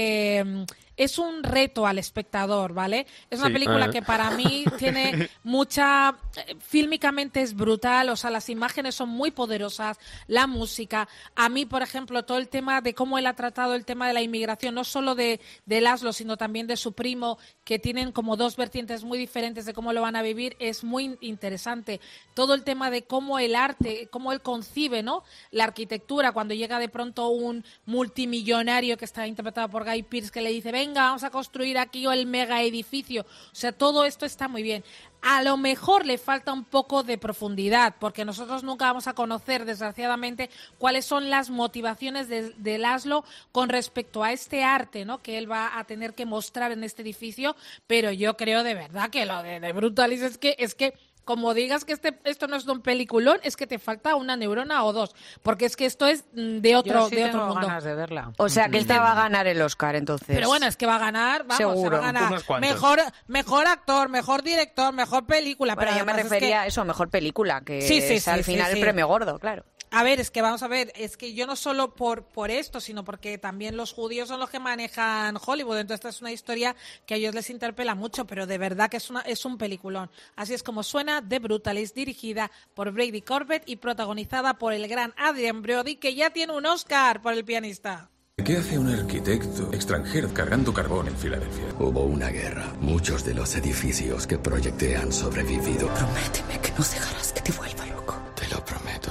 eh, es un reto al espectador, ¿vale? Es una Sí. película Ah. que para mí tiene mucha... eh, fílmicamente es brutal, o sea, las imágenes son muy poderosas, la música. A mí, por ejemplo, todo el tema de cómo él ha tratado el tema de la inmigración, no solo de, de Laszlo, sino también de su primo, que tienen como dos vertientes muy diferentes de cómo lo van a vivir, es muy interesante. Todo el tema de cómo el arte, cómo él concibe, ¿no? La arquitectura, cuando llega de pronto un multimillonario que está interpretado por Guy Pearce, que le dice, venga, vamos a construir aquí el mega edificio. O sea, todo esto está muy bien. A lo mejor le falta un poco de profundidad, porque nosotros nunca vamos a conocer, desgraciadamente, cuáles son las motivaciones de, de Laszlo con respecto a este arte, ¿no? Que él va a tener que mostrar en este edificio, pero yo creo de verdad que lo de, de Brutalist es que, es que como digas que este esto no es un peliculón, es que te falta una neurona o dos, porque es que esto es de otro, Yo sí de otro tengo mundo. ganas de verla. O sea, que esta va a ganar el Oscar, entonces. Pero bueno, es que va a ganar, vamos, Seguro. se va a ganar Unos cuantos. mejor, mejor actor, mejor director, mejor película. Bueno, pero yo me además es refería que- a eso, a mejor película, que Sí, sí, es sí, al sí, final sí. el premio gordo, claro. A ver, es que vamos a ver, es que yo no solo por, por esto, sino porque también los judíos son los que manejan Hollywood, entonces esta es una historia que a ellos les interpela mucho, pero de verdad que es, una, es un peliculón. Así es como suena The Brutalist, dirigida por Brady Corbett y protagonizada por el gran Adrien Brody, que ya tiene un Oscar por El pianista. ¿Qué hace un arquitecto extranjero cargando carbón en Filadelfia? Hubo una guerra. Muchos de los edificios que proyecté han sobrevivido. Prométeme que no dejarás que te vuelva loco. Te lo prometo.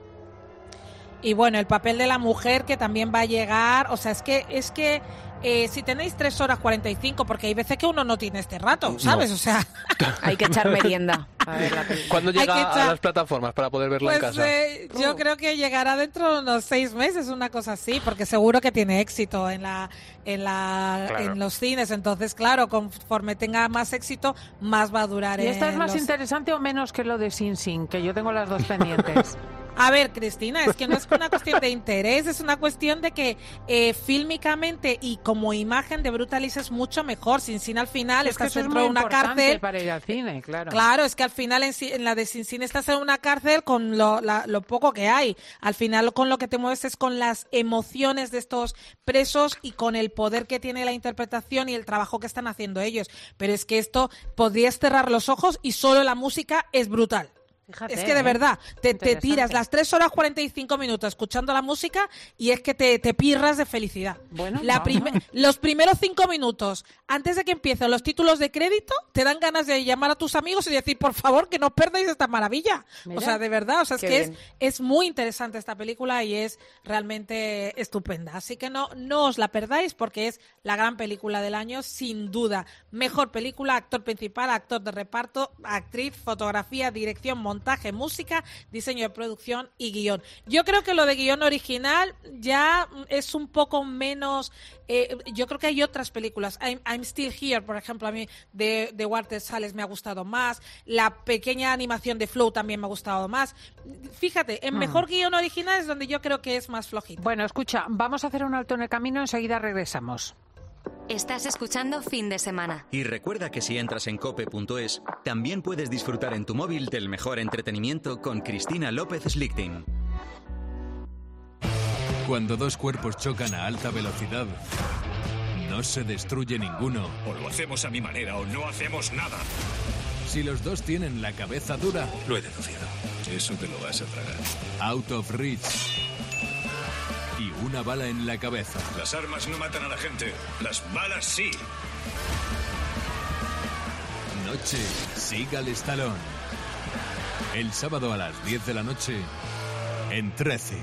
Y bueno, el papel de la mujer que también va a llegar, o sea, es que es que eh, si tenéis tres horas cuarenta y cinco, porque hay veces que uno no tiene este rato, ¿sabes? No. O sea, Hay que echar merienda. A ver, la película. ¿Cuándo Hay llega que echar- a las plataformas para poder verla en pues casa? eh, yo creo que llegará dentro de unos seis meses, una cosa así, porque seguro que tiene éxito en la en la Claro. en los cines, entonces claro, conforme tenga más éxito, más va a durar. ¿Y esta es en más los- interesante o menos que lo de Sing Sing? Que yo tengo las dos pendientes. A ver, Cristina, es que no es una cuestión de interés, es una cuestión de que eh, fílmicamente y como imagen de Brutalist es mucho mejor. Sin Sin al final es estás que eso dentro es de muy una cárcel. para ir al cine, claro. Claro, es que al final en, en la de Sin Sin estás en una cárcel con lo, la, lo poco que hay. Al final con lo que te mueves es con las emociones de estos presos y con el poder que tiene la interpretación y el trabajo que están haciendo ellos. Pero es que esto podrías cerrar los ojos y solo la música es brutal. Fíjate, es que de verdad, te, te tiras las tres horas cuarenta y cinco minutos escuchando la música y es que te, te pirras de felicidad. Bueno, la prime- los primeros cinco minutos, antes de que empiecen los títulos de crédito, te dan ganas de llamar a tus amigos y decir, por favor, que no os perdáis esta maravilla. Mira, o sea, de verdad, o sea, es que es, es muy interesante esta película y es realmente estupenda. Así que no, no os la perdáis porque es la gran película del año, sin duda. Mejor película, actor principal, actor de reparto, actriz, fotografía, dirección, montaje, montaje, música, diseño de producción y guión. Yo creo que lo de guión original ya es un poco menos... Eh, yo creo que hay otras películas. I'm, I'm Still Here, por ejemplo, a mí de, de Walter Salles me ha gustado más. La pequeña animación de Flow también me ha gustado más. Fíjate, en hmm. mejor guión original es donde yo creo que es más flojito. Bueno, escucha, vamos a hacer un alto en el camino, enseguida regresamos. Estás escuchando Fin de Semana. Y recuerda que si entras en cope punto es, también puedes disfrutar en tu móvil del mejor entretenimiento con Cristina López Slichting. Cuando dos cuerpos chocan a alta velocidad, no se destruye ninguno. O lo hacemos a mi manera o no hacemos nada. Si los dos tienen la cabeza dura... Lo he deducido. Eso te lo vas a tragar. Out of reach. Y una bala en la cabeza. Las armas no matan a la gente, las balas sí. Noche, Seagal Stallone. El sábado a las diez de la noche, en trece.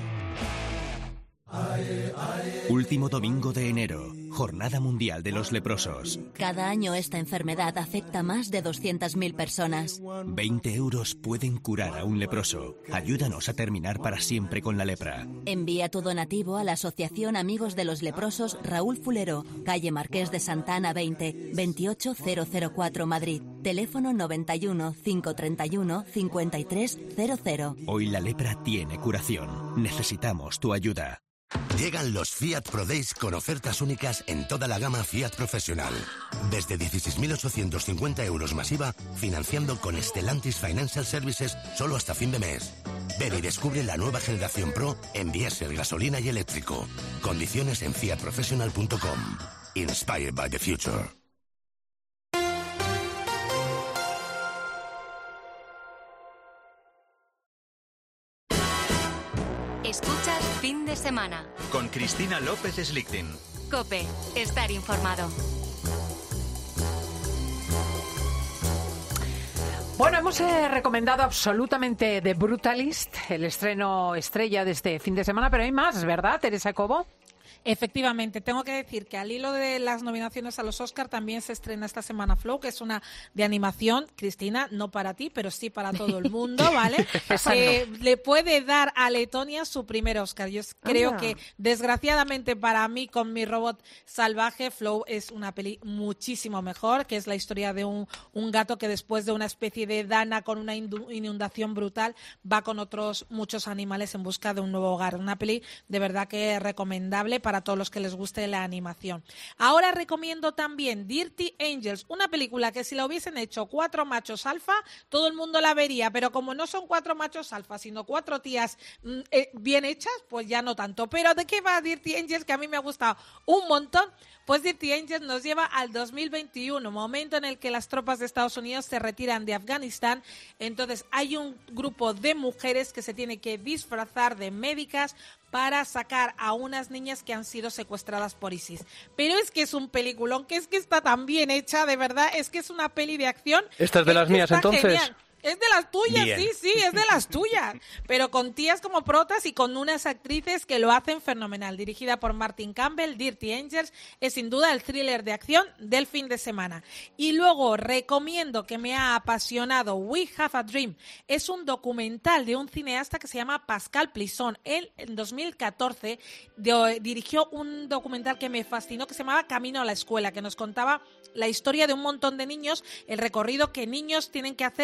Último domingo de enero, Jornada Mundial de los Leprosos. Cada año esta enfermedad afecta a más de doscientas mil personas. veinte euros pueden curar a un leproso. Ayúdanos a terminar para siempre con la lepra. Envía tu donativo a la Asociación Amigos de los Leprosos Raúl Fulero, calle Marqués de Santa Ana veinte, veintiocho mil cuatro Madrid. Teléfono noventa y uno, cinco treinta y uno, cincuenta y tres cero cero. Hoy la lepra tiene curación. Necesitamos tu ayuda. Llegan los Fiat Pro Days con ofertas únicas en toda la gama Fiat Profesional. Desde dieciséis mil ochocientos cincuenta euros masiva, financiando con Stellantis Financial Services solo hasta fin de mes. Ven y descubre la nueva generación Pro en diésel, gasolina y eléctrico. Condiciones en fiat professional punto com. Inspired by the future. Escuchas Fin de Semana. Con Cristina López Slichting. COPE. Estar informado. Bueno, hemos eh, recomendado absolutamente The Brutalist, el estreno estrella de este fin de semana, pero hay más, ¿verdad, Teresa Cobo? Efectivamente, tengo que decir que al hilo de las nominaciones a los Oscar también se estrena esta semana Flow, que es una de animación, Cristina, no para ti, pero sí para todo el mundo, ¿vale? eh, le puede dar a Letonia su primer Oscar. Yo creo Anda. que, desgraciadamente para mí, con mi robot salvaje, Flow es una peli muchísimo mejor, que es la historia de un, un gato que después de una especie de dana con una inundación brutal va con otros muchos animales en busca de un nuevo hogar. Una peli de verdad que es recomendable para a todos los que les guste la animación. Ahora recomiendo también Dirty Angels, una película que si la hubiesen hecho cuatro machos alfa, todo el mundo la vería, pero como no son cuatro machos alfa, sino cuatro tías mm, eh, bien hechas, pues ya no tanto. Pero ¿de qué va Dirty Angels? Que a mí me ha gustado un montón. Pues Dirty Angels nos lleva al dos mil veintiuno, momento en el que las tropas de Estados Unidos se retiran de Afganistán. Entonces hay un grupo de mujeres que se tiene que disfrazar de médicas para sacar a unas niñas que han sido secuestradas por ISIS. Pero es que es un peliculón, que es que está tan bien hecha, de verdad, es que es una peli de acción. ¿Esta es de las mías entonces? Genial. Es de las tuyas, Bien. sí, sí, es de las tuyas. Pero con tías como protas y con unas actrices que lo hacen fenomenal. Dirigida por Martin Campbell, Dirty Angels es sin duda el thriller de acción del fin de semana. Y luego recomiendo, que me ha apasionado, We Have a Dream. Es un documental de un cineasta que se llama Pascal Plisson. Él, en dos mil catorce, de, dirigió un documental que me fascinó, que se llamaba Camino a la Escuela, que nos contaba la historia de un montón de niños, el recorrido que niños tienen que hacer en diferentes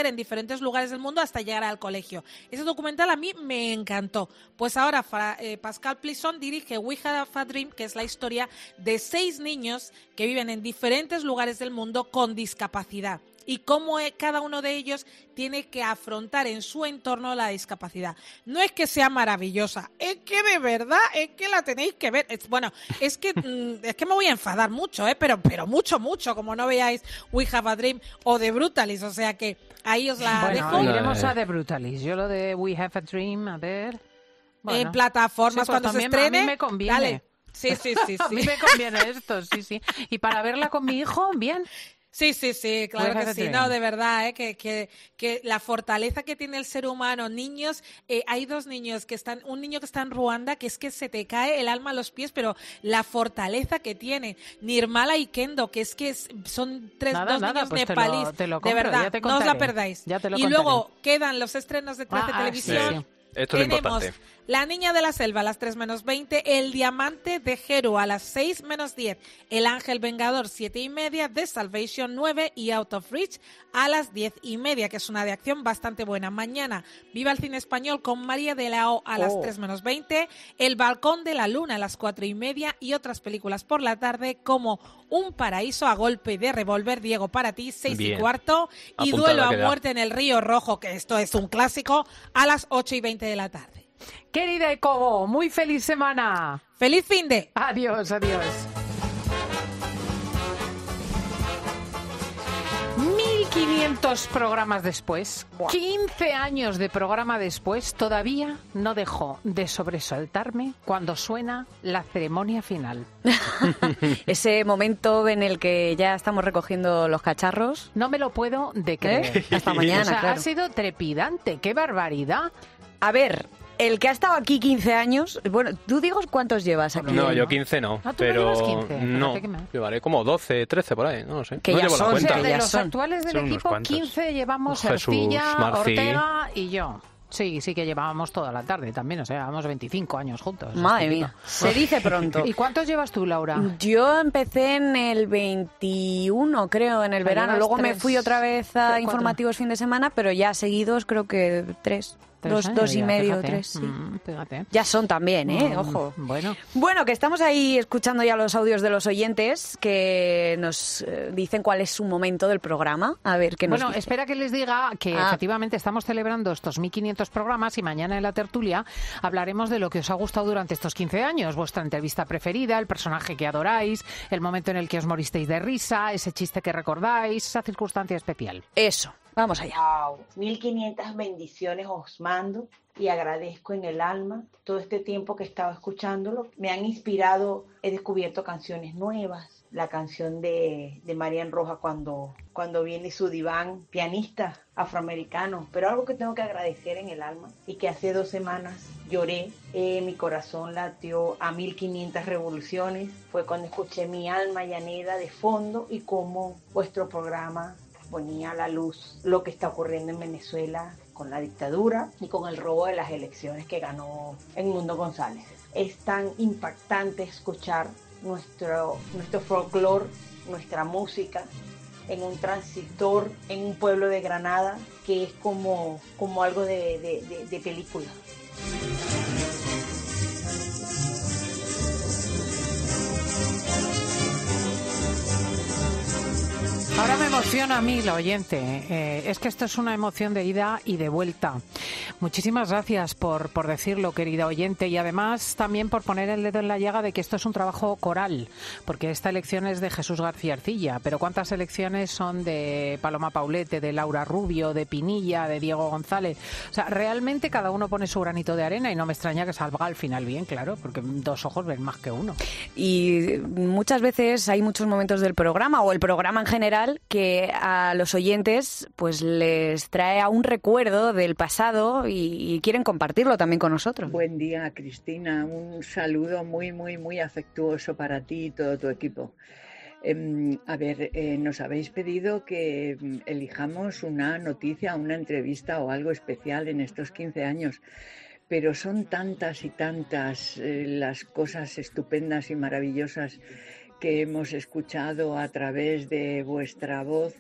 diferentes lugares del mundo hasta llegar al colegio. Ese documental a mí me encantó. Pues ahora eh, Pascal Plisson dirige We Have a Dream, que es la historia de seis niños que viven en diferentes lugares del mundo con discapacidad. Y cómo cada uno de ellos tiene que afrontar en su entorno la discapacidad. No es que sea maravillosa, es que de verdad, es que la tenéis que ver. Es, bueno, es que es que me voy a enfadar mucho, ¿eh? pero, pero mucho, mucho, como no veáis We Have a Dream o The Brutalist, o sea que ahí os la bueno, dejo. Iremos a The Brutalist. Yo lo de We Have a Dream, a ver... Bueno. En plataformas, sí, pues cuando se estrene, a mí me conviene. Dale. Sí, sí, sí, sí. A mí me conviene esto, sí, sí. Y para verla con mi hijo, bien. Sí, sí, sí, claro que sí, no, de verdad, ¿eh? que, que, que la fortaleza que tiene el ser humano, niños, eh, hay dos niños que están, un niño que está en Ruanda, que es que se te cae el alma a los pies, pero la fortaleza que tiene, Nirmala y Kendo, que es que es, son tres, nada, dos nada, niños pues nepalíes, te lo, te lo compro, de verdad, ya te no os la perdáis. Ya te lo y contaré. Luego quedan los estrenos de trece ah, Televisión. Sí, sí. Esto es Tenemos importante. La Niña de la Selva a las tres menos veinte, El Diamante de Jero a las seis menos diez, El Ángel Vengador siete y media, The Salvation nueve y Out of Reach a las diez y media, que es una de acción bastante buena. Mañana, Viva el Cine Español con María de la O a las oh. tres menos veinte, El Balcón de la Luna a las cuatro y media y otras películas por la tarde como Un Paraíso a golpe de revólver, Diego, para ti, seis Bien. y cuarto, y Apuntada Duelo a queda. muerte en el Río Rojo, que esto es un clásico, a las ocho y veinte de la tarde. Querida Ecobo, muy feliz semana. ¡Feliz fin de! Adiós, adiós. mil quinientos programas después, quince años de programa después, todavía no dejó de sobresaltarme cuando suena la ceremonia final. Ese momento en el que ya estamos recogiendo los cacharros. No me lo puedo de creer. ¿Eh? Hasta mañana, o sea, claro. Ha sido trepidante, qué barbaridad. A ver, el que ha estado aquí quince años... Bueno, ¿tú, Diego, cuántos llevas aquí? No, yo quince no, Ah, ¿tú no pero llevas quince? no, Fíjate que me- llevaré como doce, trece por ahí, no lo sé. Que no ya llevo son, la O cuenta. sea, de ya los son. actuales del Son unos equipo, cuantos. quince llevamos Jesús, Ercilla, Marci. Ortega y yo. Sí, sí que llevábamos toda la tarde también, o sea, llevábamos veinticinco años juntos. Madre Este mía, tipo. se dice pronto. ¿Y cuántos llevas tú, Laura? Yo empecé en el veintiuno, creo, en el Me verano. llevas Luego me tres, fui otra vez a cuatro. informativos fin de semana, pero ya seguidos creo que tres. Tres Dos, años dos y ya, medio, fíjate. tres, sí. Mm, fíjate. Ya son también, ¿eh? Mm, Ojo. Bueno. Bueno, que estamos ahí escuchando ya los audios de los oyentes que nos eh, dicen cuál es su momento del programa. A ver qué nos Bueno, dice. espera que les diga que Ah. efectivamente estamos celebrando estos mil quinientos programas y mañana en la tertulia hablaremos de lo que os ha gustado durante estos quince años, vuestra entrevista preferida, el personaje que adoráis, el momento en el que os moristeis de risa, ese chiste que recordáis, esa circunstancia especial. Eso, vamos allá. Wow, mil quinientas bendiciones os mando y agradezco en el alma todo este tiempo que he estado escuchándolo. Me han inspirado, he descubierto canciones nuevas, la canción de, de Marian Roja cuando, cuando viene su diván, pianista afroamericano, pero algo que tengo que agradecer en el alma y que hace dos semanas lloré, eh, mi corazón latió a mil quinientas revoluciones, fue cuando escuché Mi Alma Llanera de fondo y cómo vuestro programa ponía a la luz lo que está ocurriendo en Venezuela con la dictadura y con el robo de las elecciones que ganó Edmundo González. Es tan impactante escuchar nuestro, nuestro folclore, nuestra música en un transitor, en un pueblo de Granada, que es como, como algo de, de, de, de película. Ahora me emociona a mí, la oyente. Eh, es que esto es una emoción de ida y de vuelta. Muchísimas gracias por, por decirlo, querida oyente, y además también por poner el dedo en la llaga de que esto es un trabajo coral, porque esta elección es de Jesús García Ercilla, pero ¿cuántas elecciones son de Paloma Paulete, de Laura Rubio, de Pinilla, de Diego González? O sea, realmente cada uno pone su granito de arena y no me extraña que salga al final bien, claro, porque dos ojos ven más que uno. Y muchas veces hay muchos momentos del programa o el programa en general que a los oyentes pues les trae a un recuerdo del pasado y, y quieren compartirlo también con nosotros. Buen día, Cristina. Un saludo muy, muy, muy afectuoso para ti y todo tu equipo. Eh, a ver, eh, nos habéis pedido que elijamos una noticia, una entrevista o algo especial en estos quince años. Pero son tantas y tantas eh, las cosas estupendas y maravillosas que hemos escuchado a través de vuestra voz,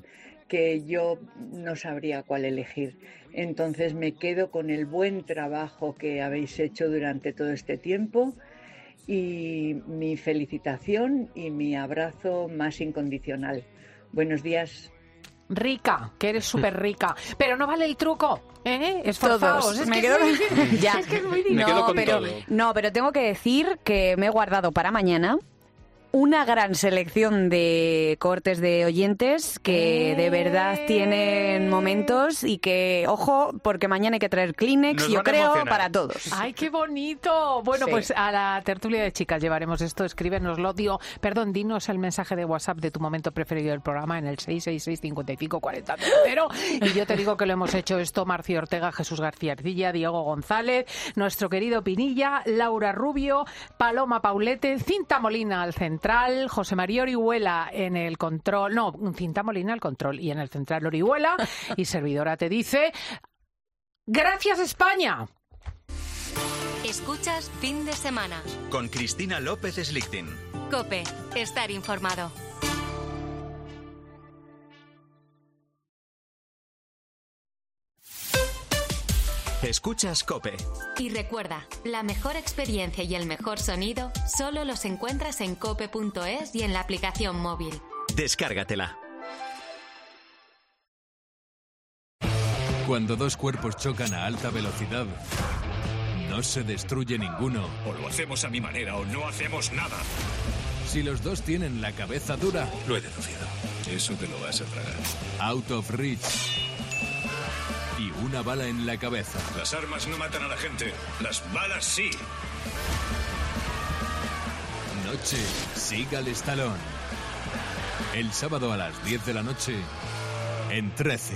que yo no sabría cuál elegir. Entonces me quedo con el buen trabajo que habéis hecho durante todo este tiempo y mi felicitación y mi abrazo más incondicional. Buenos días. Rica, que eres súper rica, pero no vale el truco, ¿eh? Esforzaos. Todos. Es me que quedo... es muy... ya. Es que es muy me quedo con pero, todo. No, pero tengo que decir que me he guardado para mañana una gran selección de cortes de oyentes que de verdad tienen momentos y que, ojo, porque mañana hay que traer Kleenex, Nos yo van a creo, emocionar. para todos. ¡Ay, qué bonito! Bueno, Sí. pues a la tertulia de chicas llevaremos esto, escríbenoslo, digo, perdón, dinos el mensaje de WhatsApp de tu momento preferido del programa en el seis seis seis, cinco cinco, cuatro cero y yo te digo que lo hemos hecho esto, Marcio Ortega, Jesús García Arcilla, Diego González, nuestro querido Pinilla, Laura Rubio, Paloma Paulete, Cinta Molina al centro, José María Orihuela en el control, no, Cinta Molina al control y en el central Orihuela y servidora te dice, ¡gracias España! Escuchas Fin de Semana. Con Cristina López Slichting. COPE. Estar informado. Escuchas COPE. Y recuerda, la mejor experiencia y el mejor sonido solo los encuentras en cope punto es y en la aplicación móvil. Descárgatela. Cuando dos cuerpos chocan a alta velocidad, no se destruye ninguno. O lo hacemos a mi manera o no hacemos nada. Si los dos tienen la cabeza dura, Lo he deducido. Eso te lo vas a tragar. out of reach y una bala en la cabeza. Las armas no matan a la gente. Las balas sí. Noche, Seagal Stallone. El sábado a las diez de la noche, en trece.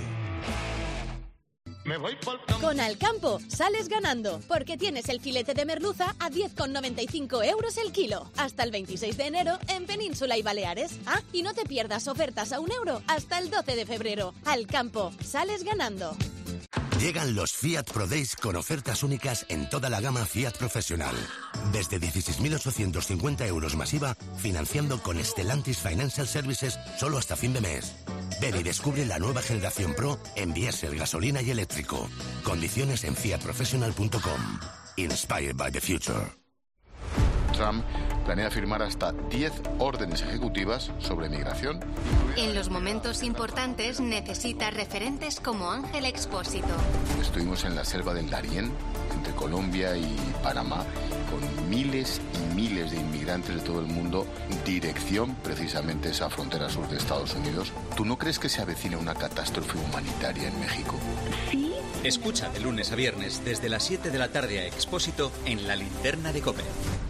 Me voy pa'l campo. Con Alcampo sales ganando, porque tienes el filete de merluza a diez con noventa y cinco euros el kilo. Hasta el veintiséis de enero en Península y Baleares. Ah, y no te pierdas ofertas a un euro hasta el doce de febrero. Alcampo, sales ganando. Llegan los Fiat Pro Days con ofertas únicas en toda la gama Fiat Profesional. Desde dieciséis mil ochocientos cincuenta euros masiva, financiando con Stellantis Financial Services solo hasta fin de mes. Ven y descubre la nueva generación Pro en diésel, gasolina y eléctrico. Condiciones en fiat professional punto com. Inspired by the future. Trump planea firmar hasta diez órdenes ejecutivas sobre migración. En los momentos importantes necesitas referentes como Ángel Expósito. Estuvimos en la selva del Darién, entre Colombia y Panamá, con miles y miles de inmigrantes de todo el mundo, dirección precisamente esa frontera sur de Estados Unidos. ¿Tú no crees que se avecina una catástrofe humanitaria en México? Sí. Escucha de lunes a viernes desde las siete de la tarde a Expósito en La Linterna de COPE.